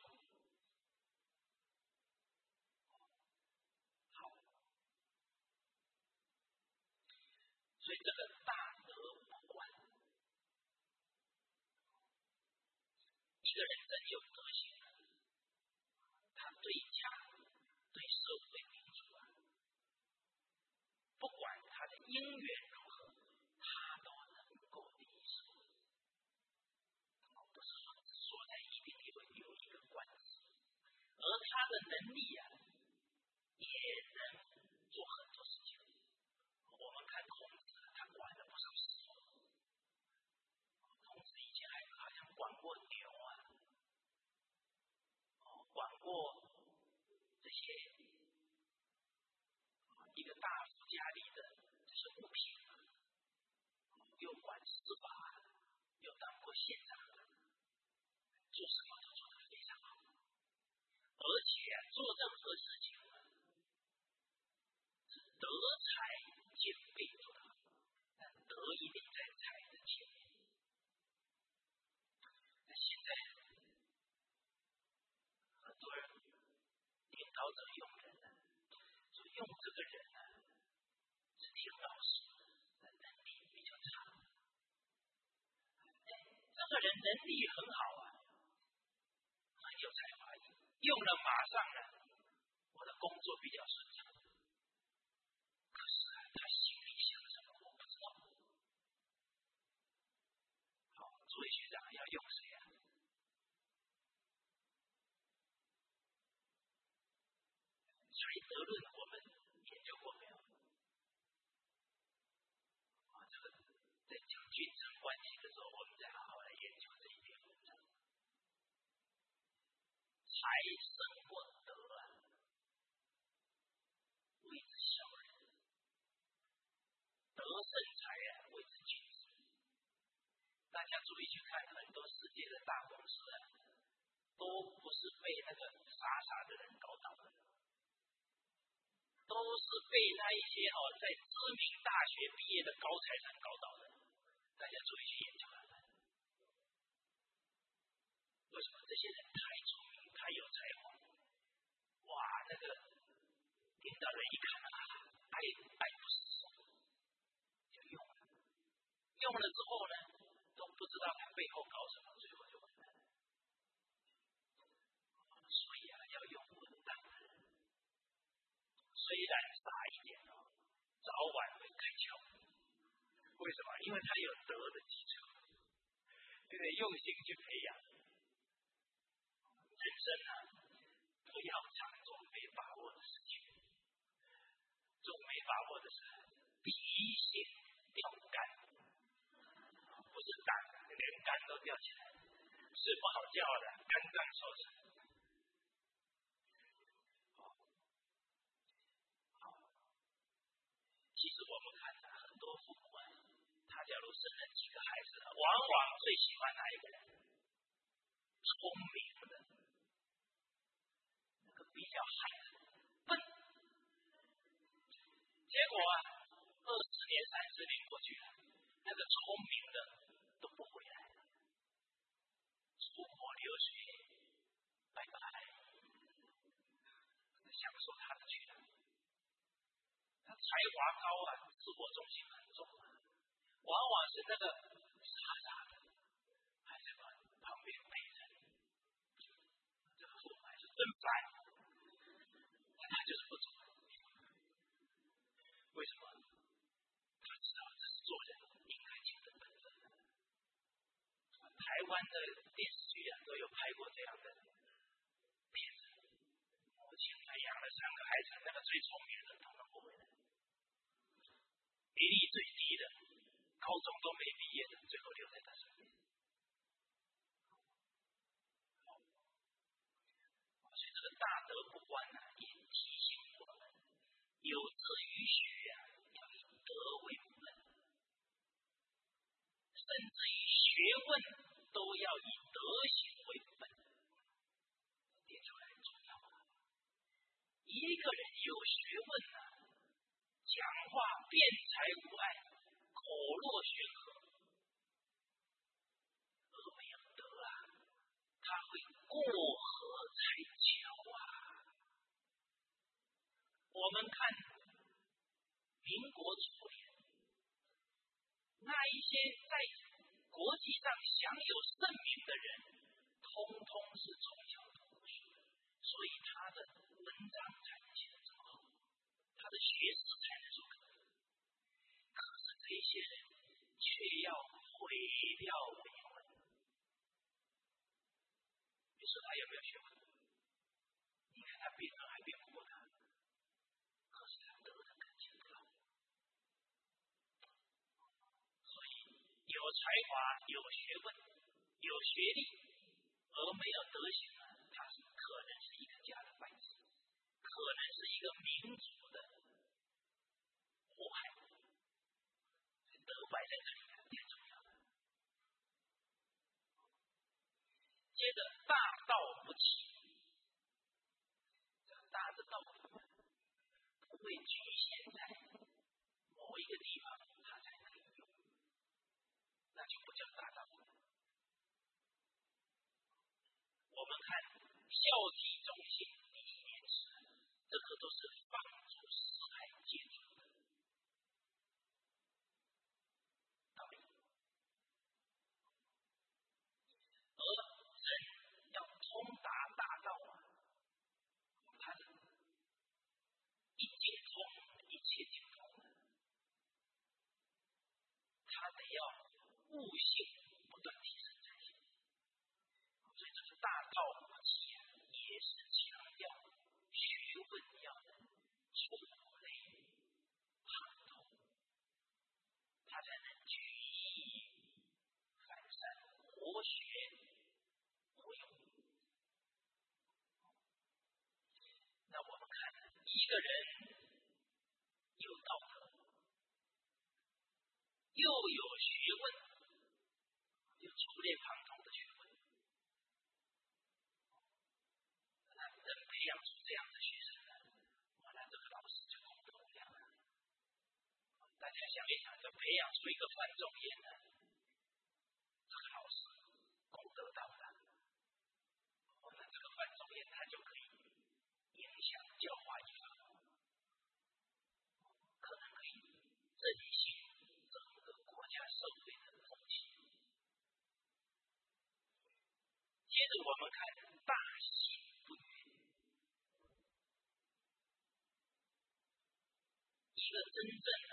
[SPEAKER 1] 好，所以这个大德不管，一个人真有德行，他对家、对社会民主啊，不管他的因缘如何，他都能够理顺。不是说只说在一定地位有一个官职，而他的能力啊，也能做很多事情。我们看孔子，他管了不少事。孔子以前还好像管过牛啊，管过这些一个大夫家里的这些物品啊，又管司法，又当过县长的，做什么都做得非常好。而且啊，做任何事情啊，是德才兼备做得好，但德一定在才的前面。那现在很多人领导者用人呢，说用这个人呢是挺老实的，但能力比较差。这个人能力很好啊，很有才华，用了马上呢，我的工作比较顺畅。可是啊，他心里想什么我不知道。好，诸位学长要用谁啊？所以德论我们研究过没有？啊，这个在讲君臣关系的时候，我们再好好来研究这一篇文章。才胜过德啊，谓之小人；德胜才啊，谓之君子。大家注意去看很多世界的大公司啊，都不是被那个傻傻的人搞倒的，都是被那一些哦在知名大学毕业的高材生搞倒的。大家注意去研究看看，为什么这些人太聪明、太有才华？哇，那个领导人一看啊，爱爱不释手，就用了。用了之后呢，都不知道他背后搞什么，最后就完蛋。所以啊，要用稳当的人，虽然傻一点哦，早晚会开窍。为什么？因为他有德的基础，就得用心去培养。人生啊，不要常做没把握的事情。做没把握的事，提心吊肝，不是胆，连肝都吊起来。 睡不好觉的，肝脏受损。其实我们看很多父母啊，他假如生了几个孩子，往往最喜欢哪一个人？聪明的，那个比较孩子笨。结果啊，二十年、三十年过去了，那个聪明的都不回来了，出国留学，拜拜，享受他的去了。他才华高啊，自我中心很重啊，往往是那个傻傻的，还在旁边陪着你，这个父母还是真烦，他就是不走。为什么？他知道这是做人应该尽的本分。台湾的电视剧啊，都有拍过这样的片子。母亲还养了三个孩子，那个最聪明的统统不回来，比例最低的，高中都没毕业的，最后留在他身边。所以这个大德不观啊，也提醒我们，有志于学啊，要以德为本，甚至于学问都要以德行为本，点出来很重要啊。一个人有学问啊，讲话辩才无碍，口若悬河，而没有德啊，他会过河拆桥啊。我们看民国初年，那一些在国际上享有盛名的人，通通是从小读书的，所以他的文章才能写得这么好，他的学识才能说可能。可是这些人却要毁掉为文。你说他有没有学问？你看他辩论还辩不过他，可是他得的更清高。所以有才华、有学问、有学历，而没有德行呢，他是可能是一个家的败子，可能是一个民族的祸害。德摆在这里太重要了。接着大道不弃，这个大的道理不会局限在某一个地方它才可以用，那就不叫大道理。我们看孝悌忠信礼义廉耻，这个都是放诸四海皆准的道理。而人要通达大道啊，他是一精通，一切精通的，他得要悟性不断提升才行。所以这个大道不弃啊，也是强调学问要能触类旁通，他才能举一反三，活学活用。那我们看一个人有道德，又有学问，有触类旁通的学问，那能培养出这样的学生呢，那这个老师就功德无量了。大家想一想，这培养出一个范仲淹呢，这个老师功德大不大？那这个范仲淹他就可以影响教化一方，可能可以振兴整个国家社会的风气。接着我们看大喜不语，一个真正的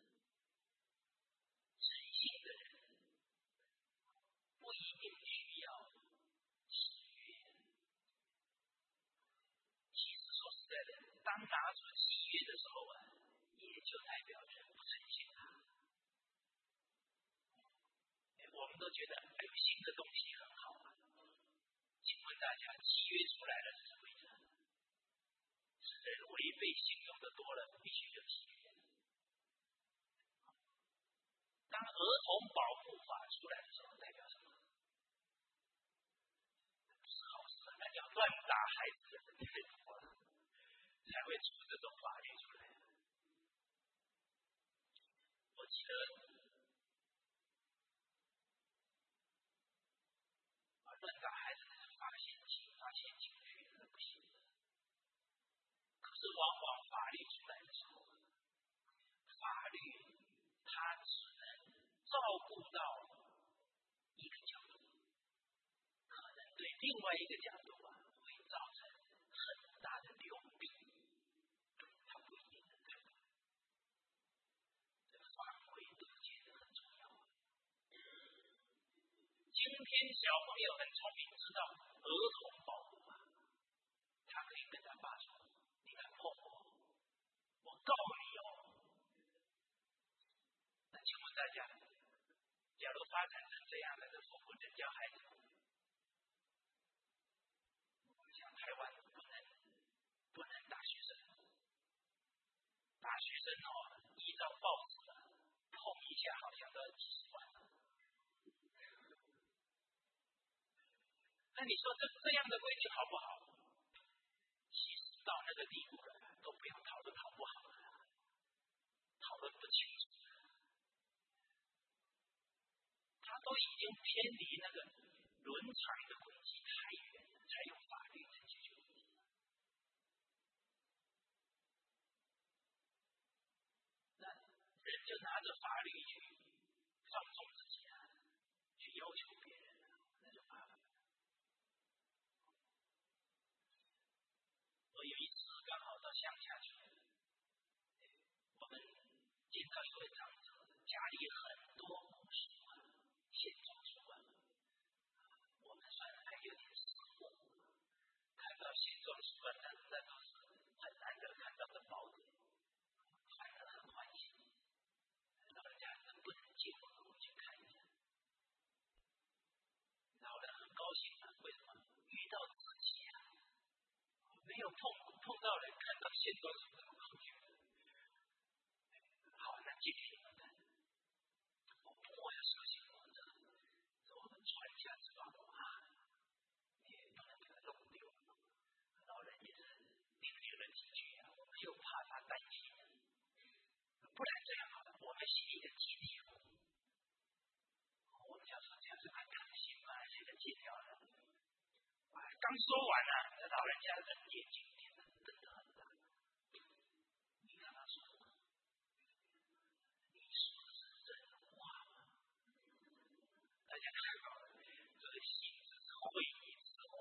[SPEAKER 1] 诚信的人，不一定需要喜悦。其实说实在的，当拿出喜悦的时候啊，也就代表人不诚信了。我们都觉得哎呦，新的东西很好啊， 出来的是什么意思？是人违背信用的多了，必须就契约。当儿童保护法出来的时候，代表什么？不是好事，那叫乱打孩子的人太多了，才会出这种法律出来。我记得啊，乱打孩子那是罚现金，罚现金去那不行。可是往往法律出来的时候，法律它只能照顾到一个角度，可能对另外一个角度啊，会造成很大的流弊，它不一定能看到。这个范围都见得很重要。今天小朋友很聪明，知道儿童保护法，他可以跟他爸说：“你敢碰我，我告你哦。”那请问大家，假如发展成这样的，这父母能教孩子？像台湾不能不能打学生，打学生哦，依照报纸啊，碰一下好像都要几十万。那你说这这样的规矩好不好？其实到那个地步了，都不用讨论好不好了，讨论不清楚。他都已经偏离那个伦常的轨迹太远了，才用法律来解决问题。那人就拿着法律去放纵自己啊，去要求别人啊，那就麻烦了。我有一次刚好到乡下去，我们见到一位长者，家里很多古书啊，现装书啊，我们算还有点失望。看到现装书啊，那那都是很难得看到的宝典，反而很欢喜。老人家能不能借我们回去看一下？老人很高兴啊，为什么？遇到自己啊，没有碰碰到人，看到现装书很高兴。好，那借给你们看。我要小心我这我们传家之宝啊，你也不能给它弄丢。老人也是叮咛了几句啊，我们又怕他担心，不然这样好了，我们写一个借条。我们想说这样是按可行吗？写个借条呢？啊，刚说完了，那老人家的眼睛点的瞪得很大。你看他说什么？你说的是真话吗？大家看到了，这个性质是会意之后，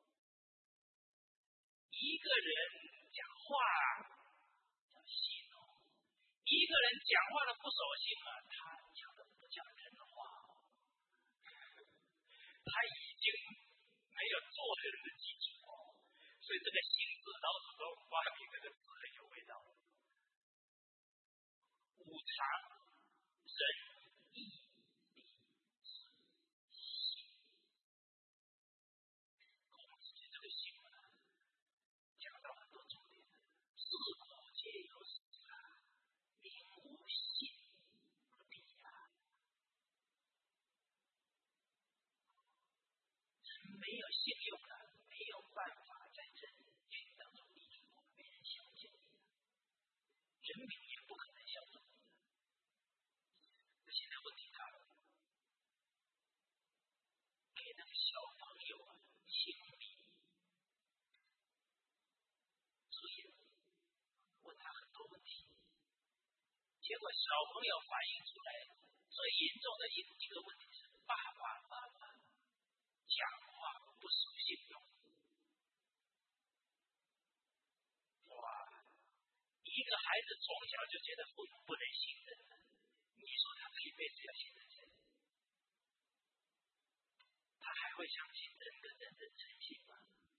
[SPEAKER 1] 一个人讲话要信哦，一个人讲话的不守信啊，他讲的不讲人话，他已经没有做人的基础哦，所以这个性质，老祖宗发明这个字很有味道。五常仁义礼智信，孔子这个信啊，讲到很多重点，自古皆有史啊，民无信不立啊。人没有信用了，没有办法在人群当中立足，没人相信你，人民也不可能相信你。那现在问题大了，给那个小朋友啊心理，所以问他很多问题，结果小朋友反映出来最严重的一一个问题是，爸爸妈妈讲话不守信用。哇，一个孩子从小就觉得父母不能信任，你说他这一辈子要信任谁？他还会相信人跟人的诚信吗？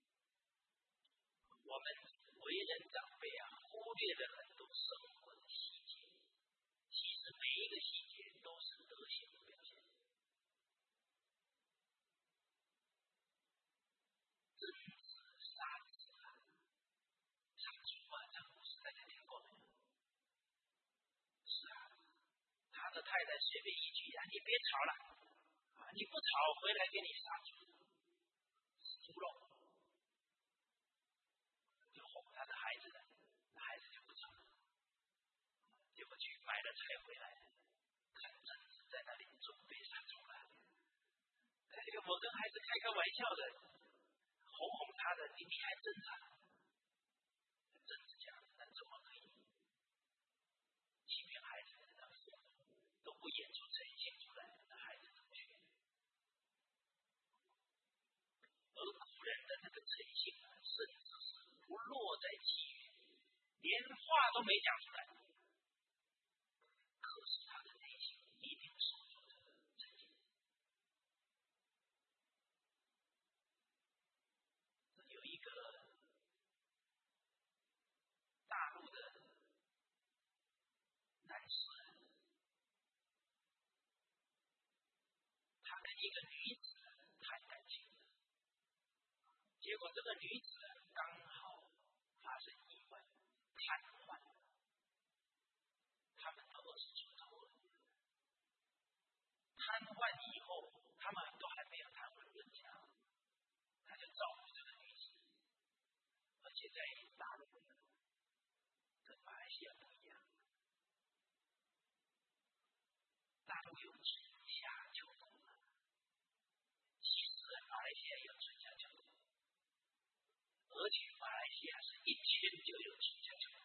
[SPEAKER 1] 我们为人长辈啊，忽略了很多生活的细节，其实每一个细节都是德行的表现。真子太太随便一句啊，你别吵了啊，你不吵回来给你杀猪，猪肉，就哄他的孩子呢，那孩子就不吵了。结果去买了菜回来，看贞子在那里准备杀猪了。这个我跟孩子开开玩笑的，哄哄他的，你你还真吵。贞子讲，那怎么可以欺骗孩子的父母都不演出诚信出来，那孩子怎么学？而古人的那个诚信啊，甚至是不落在其语，连话都没讲出来，可是他的内心一定守住这个诚信。有一个大陆的男士，他跟一个女子谈感情，结果这个女子刚好发生意外，瘫痪，他们都二十出头了。瘫痪以后，他们都还没有谈婚论嫁，他就照顾这个女子，而且在大陆跟马来西亚不一样，大陆有春夏秋冬，其实马来西亚有春夏秋冬，而且马来西亚是一天就有春夏秋冬。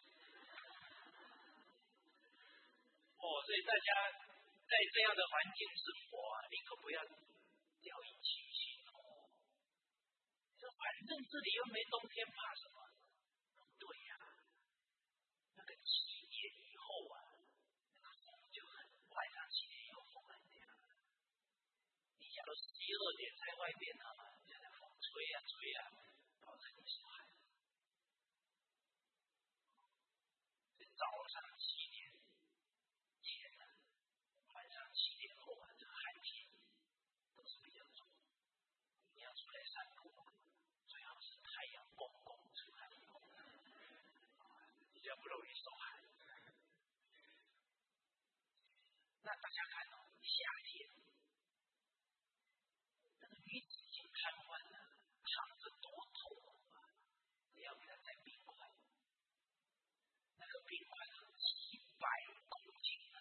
[SPEAKER 1] 哦，所以大家在这样的环境生活啊，你可不要掉以轻心哦。说反正这里又没冬天，怕什么？对呀、啊，那个七点以后啊，那个风就很，晚上七点以后风很凉。你假如十一二点在外边啊，这个风吹啊吹啊，保证你受寒。早上七点前啊，晚上七点后啊，这个寒气都是比较重。你要出来散步，最好是太阳公公出来以后，比较不容易受寒。那大家看哦，夏天那个女子已经瘫痪了，躺着多痛苦啊！你要给她带冰块，那个冰块是几百公斤啊！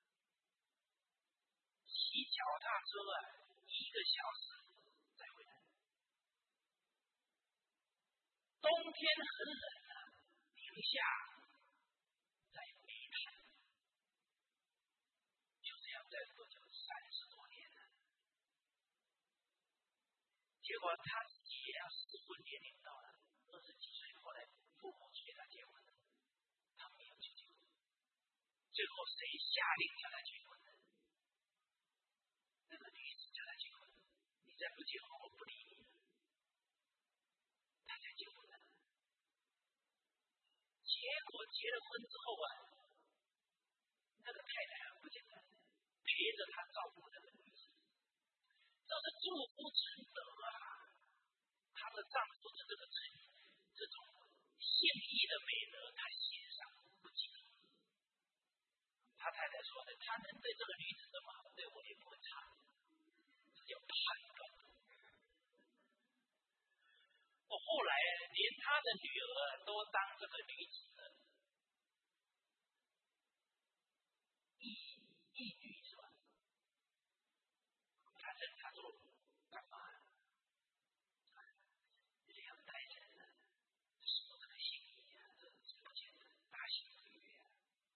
[SPEAKER 1] 骑脚踏车啊，一个小时再回来。冬天很冷啊，零下在煤炭，就这样在多久？三十多年了。结果他自己也要适婚年龄到了，二十几岁，后来父母催他结婚，他没有去结婚。最后谁下令叫他结婚的？那个女子叫他结婚，你再不结婚我不理你了。他才结婚了。结果结了婚之后啊，那个太太很不简单，陪着他照顾那个女子，这是祝福成德啊！她的丈夫的这个成这种献义的美德，他欣赏不记得。他太太说的，他能对这个女子这么好，对我也不会差，这叫判断。我后来连他的女儿都当这个女子的义义女是吧？反正他说干嘛？这样带人呢？说这个心意啊，这这不简单，大喜愉悦啊！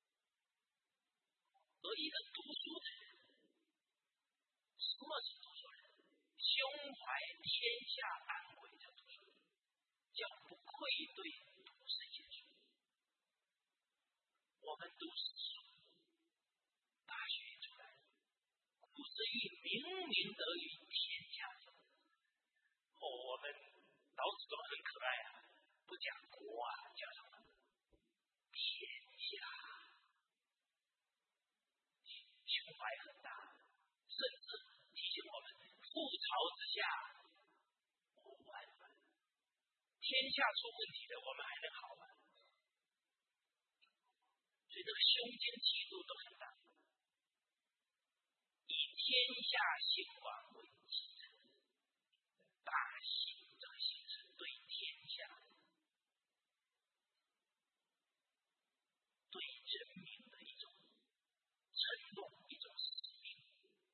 [SPEAKER 1] 而一个读书的人，什么是读书人？胸怀天下安危叫读书人，叫不愧对读圣贤书。我们读史书，大学出来，古之欲明明德于天下者。哦，我们老子都很可爱啊，不讲国啊，叫什么？天下。胸怀很大，甚至提醒我们：覆巢之下无完卵。天下出问题了，我们还能好吗？所以这个胸襟气度都很大。 天下兴亡为己任，大兴这个兴是对天下、对人民的一种承诺，一种使命。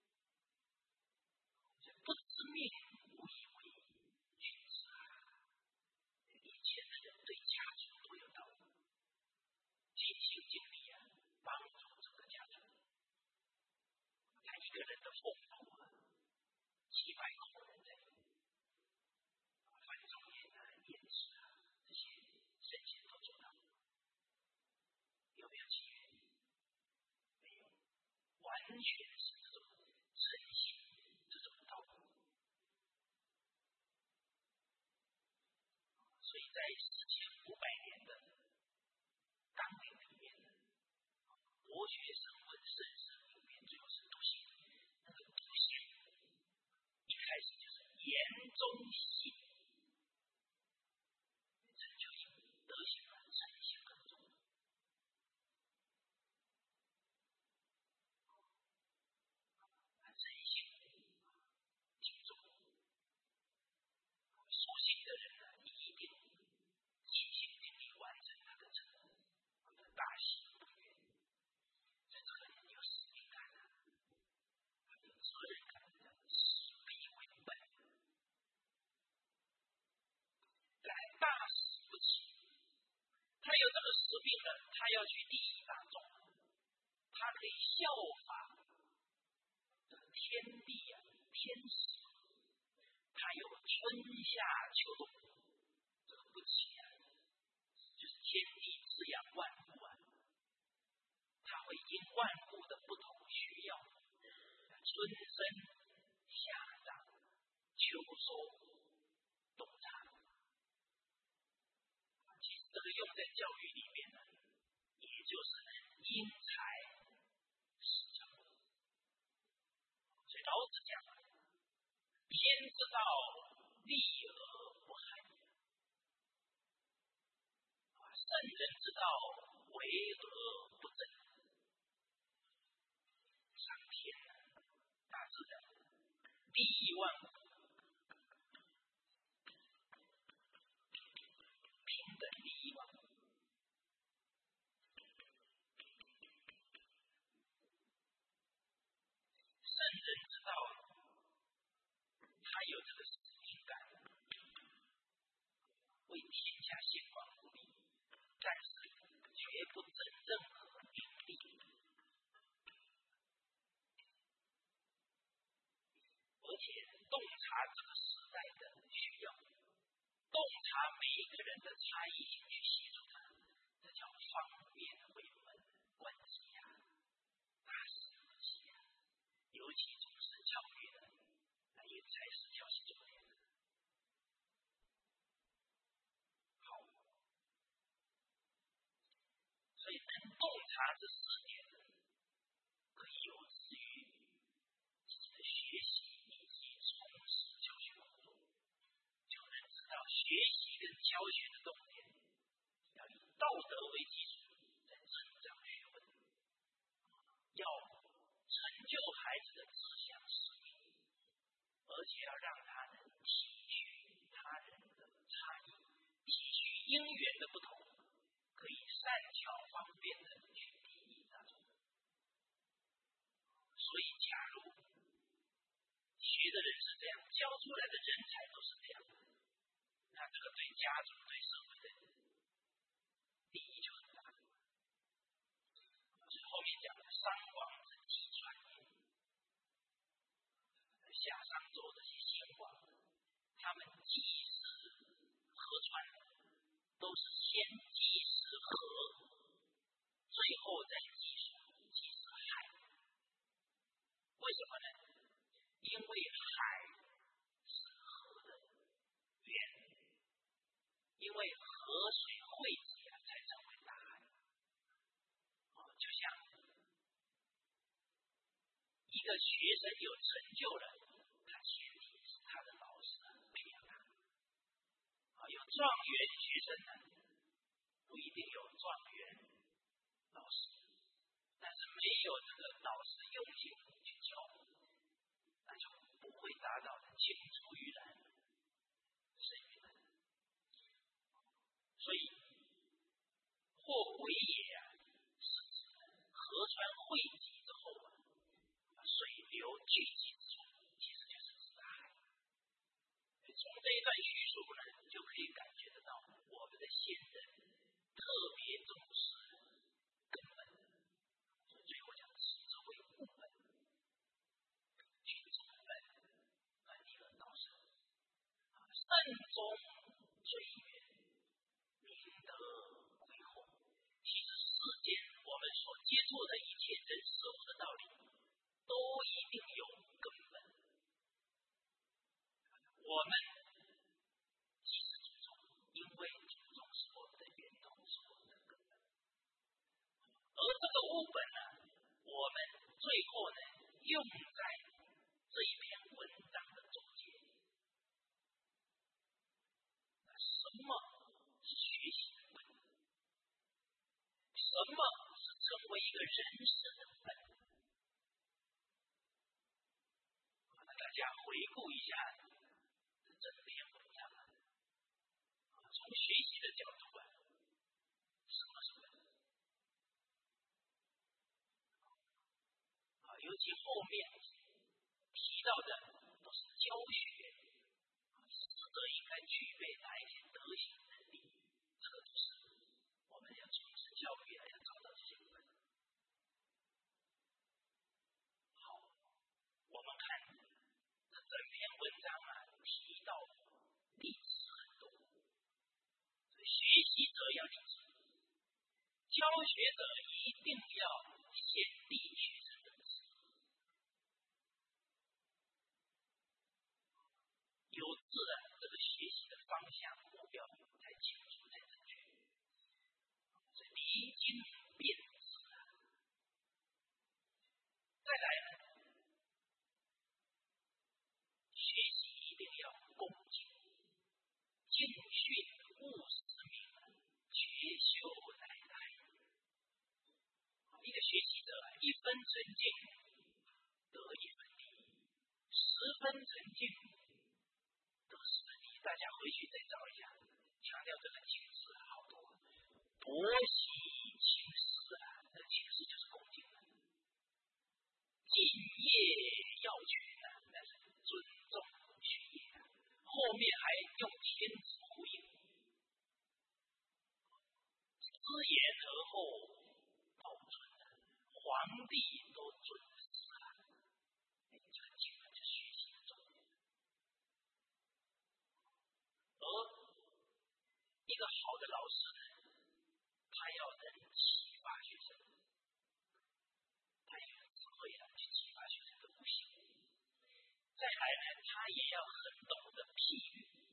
[SPEAKER 1] 不知命无以为君子啊！以前的人对家族都有道理，尽心尽力啊，帮助这个家族。他一个人的俸禄啊，几百口人在范仲淹啊、晏子啊这些圣贤都做到，有没有契约？没有，完全是这种诚信，这种道理。所以在四千五百年的纲领里面，博学深问、慎思明辨，最后是笃信。那个笃信一开始就是言中信，成就一德行啊，诚信很重要。诚信挺重要，属信的人呢，你一定尽心尽力完成他的承诺，他的大喜不远。所以这个人有使命感啊，有责任感，使必为本。来，大事不急，他有这个使命了，他要去利益大众，他可以效法这个天地啊、天时，他有春夏秋冬，这个不急啊，就是天地滋养万物啊，它会因万物的不同需要，春生、夏长、秋收、冬藏。其实这个用在教育里面呢，也就是因材施教。所以老子讲，天之道，利而不害；圣人之道，为而不争。上天大自然利益万物，平等利益万物。圣人之道，他有这个使命感，为天下兴亡努力，但是绝不争任何名利。而且洞察这个时代的需要，洞察每一个人的差异性去协助他，这叫方便为本，观己呀，大事不急呀。尤其重视教育的，那也才是教习重点。好，所以能洞察这四点，可以有志于自己的学习以及从事教学工作，就能知道学习跟教学的重点，要以道德为基础，在成长学问，要成就孩子的志向使命，而且要让他能体恤他人的差异，体恤因缘的不同，可以善巧方便的去利益大众。所以假如学的人是这样，教出来的人才都是这样，那这个对家族对社会的利益就很大。所以后面讲的商王之季传也，夏商周这些先王，他们祭祀河川，都是先祭祀河，最后再祭祀祭祀海。为什么呢？因为海是河的源，因为河水汇集啊，才成为大海。哦，就像一个学生有成就了，他前提是他的老师培养他。啊，有状元学生呢，不一定有状元老师，但是没有这个老师用心去教， 会达到的青出于蓝胜于蓝。所以或回也啊，是指河川汇集之后啊，水流聚集之处，其实就是指海。从这一段叙述呢，就可以感觉得到我们的先人特别重视根本，最后讲智慧务本，去从本而立而道生，慎终追远，明德归厚。其实世间我们所接触的一切人事物的道理，都一定有根本。我们即是祖宗，因为祖宗是我们的源头，是我们的根本。而这个物本呢，我们最后呢，用在这一篇文章的总结。什么是学习的本？什么是成为一个人生的本？大家回顾一下整篇文章啊，从学习的角度啊，什么是本？啊，尤其后面提到的都是教学，师德应该具备哪一些德行能力，这个都是我们要从事教育啊，要找到这些本。好，我们看这整篇文章啊，提到励志很多，学习者要励志，教学者一定要先立学生的志，有志啊，这个学习的方向目标才清楚才正确，是离经变质啊。再来呢，学习一定要恭敬，敬训务实明，绝修乃来。一个学习者一分沉静得一分力，十分沉静得十分力。大家回去再找一下，强调这个敬字好多，博习亲师啊，这个亲师就是恭敬的。敬业要全啊，但是尊重学业啊。后面还用天子呼应，知言而后道尊啊，皇帝都尊师啊，这个敬啊，就学习的重点。而一个好的老师呢，他要能启发学生，他有智慧啊，去启发学生的悟性。再来呢，他也要很懂得譬喻、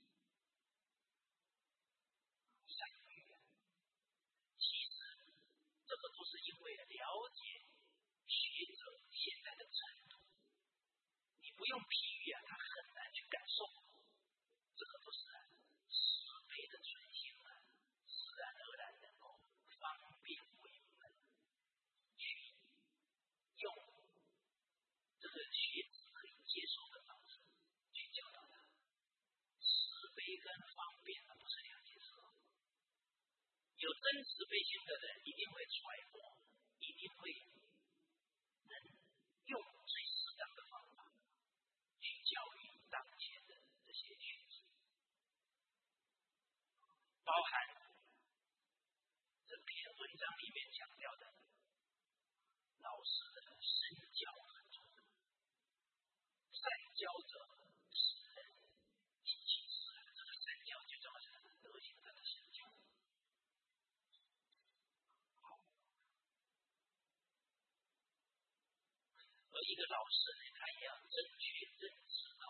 [SPEAKER 1] 散喻啊。其实这个都是因为了解学者现在的程度，你不用譬喻啊，他很难去感受。这个都是啊，师培的纯性啊，自然而然能够方便为门，去用这个学子可以接受的方式去教导他。慈悲跟方便啊，不是两件事。有真慈悲心的人，一定会揣摩，一定会能用最适当的方法去教育当前的这些学子，包含这篇文章里面强调的老师的身教很重要，善教者使人及其师，这个身教最重要是德行，他的身教。而一个老师呢，他也要正确认知到，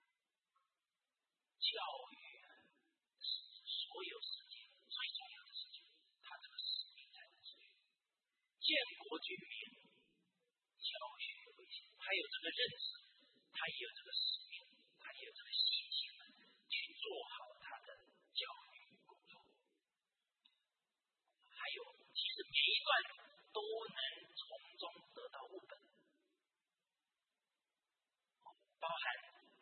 [SPEAKER 1] 教育是所有事情最重要的事情，他这个使命才能持续。建国军民，教学为先，他有这个认识，他也有这个使命，他也有这个信心去做好他的教育工作。还有，其实每一段都能从中得到悟本。包含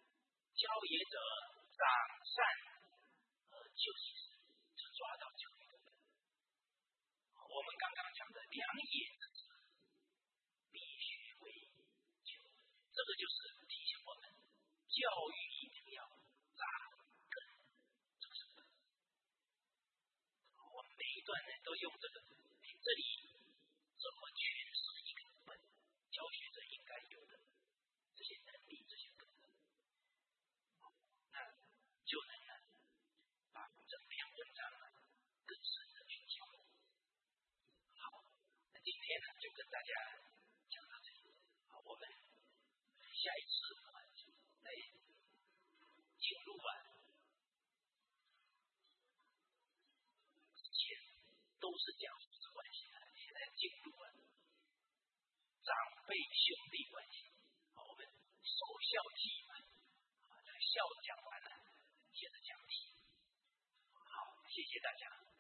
[SPEAKER 1] 天呢就跟大家讲到这里，好，我们下一次啊来进入啊之前都是讲父子关系的，现在进入啊长辈兄弟关系，好，我们首孝悌嘛，啊，这个孝讲完了，接着讲悌，好，谢谢大家。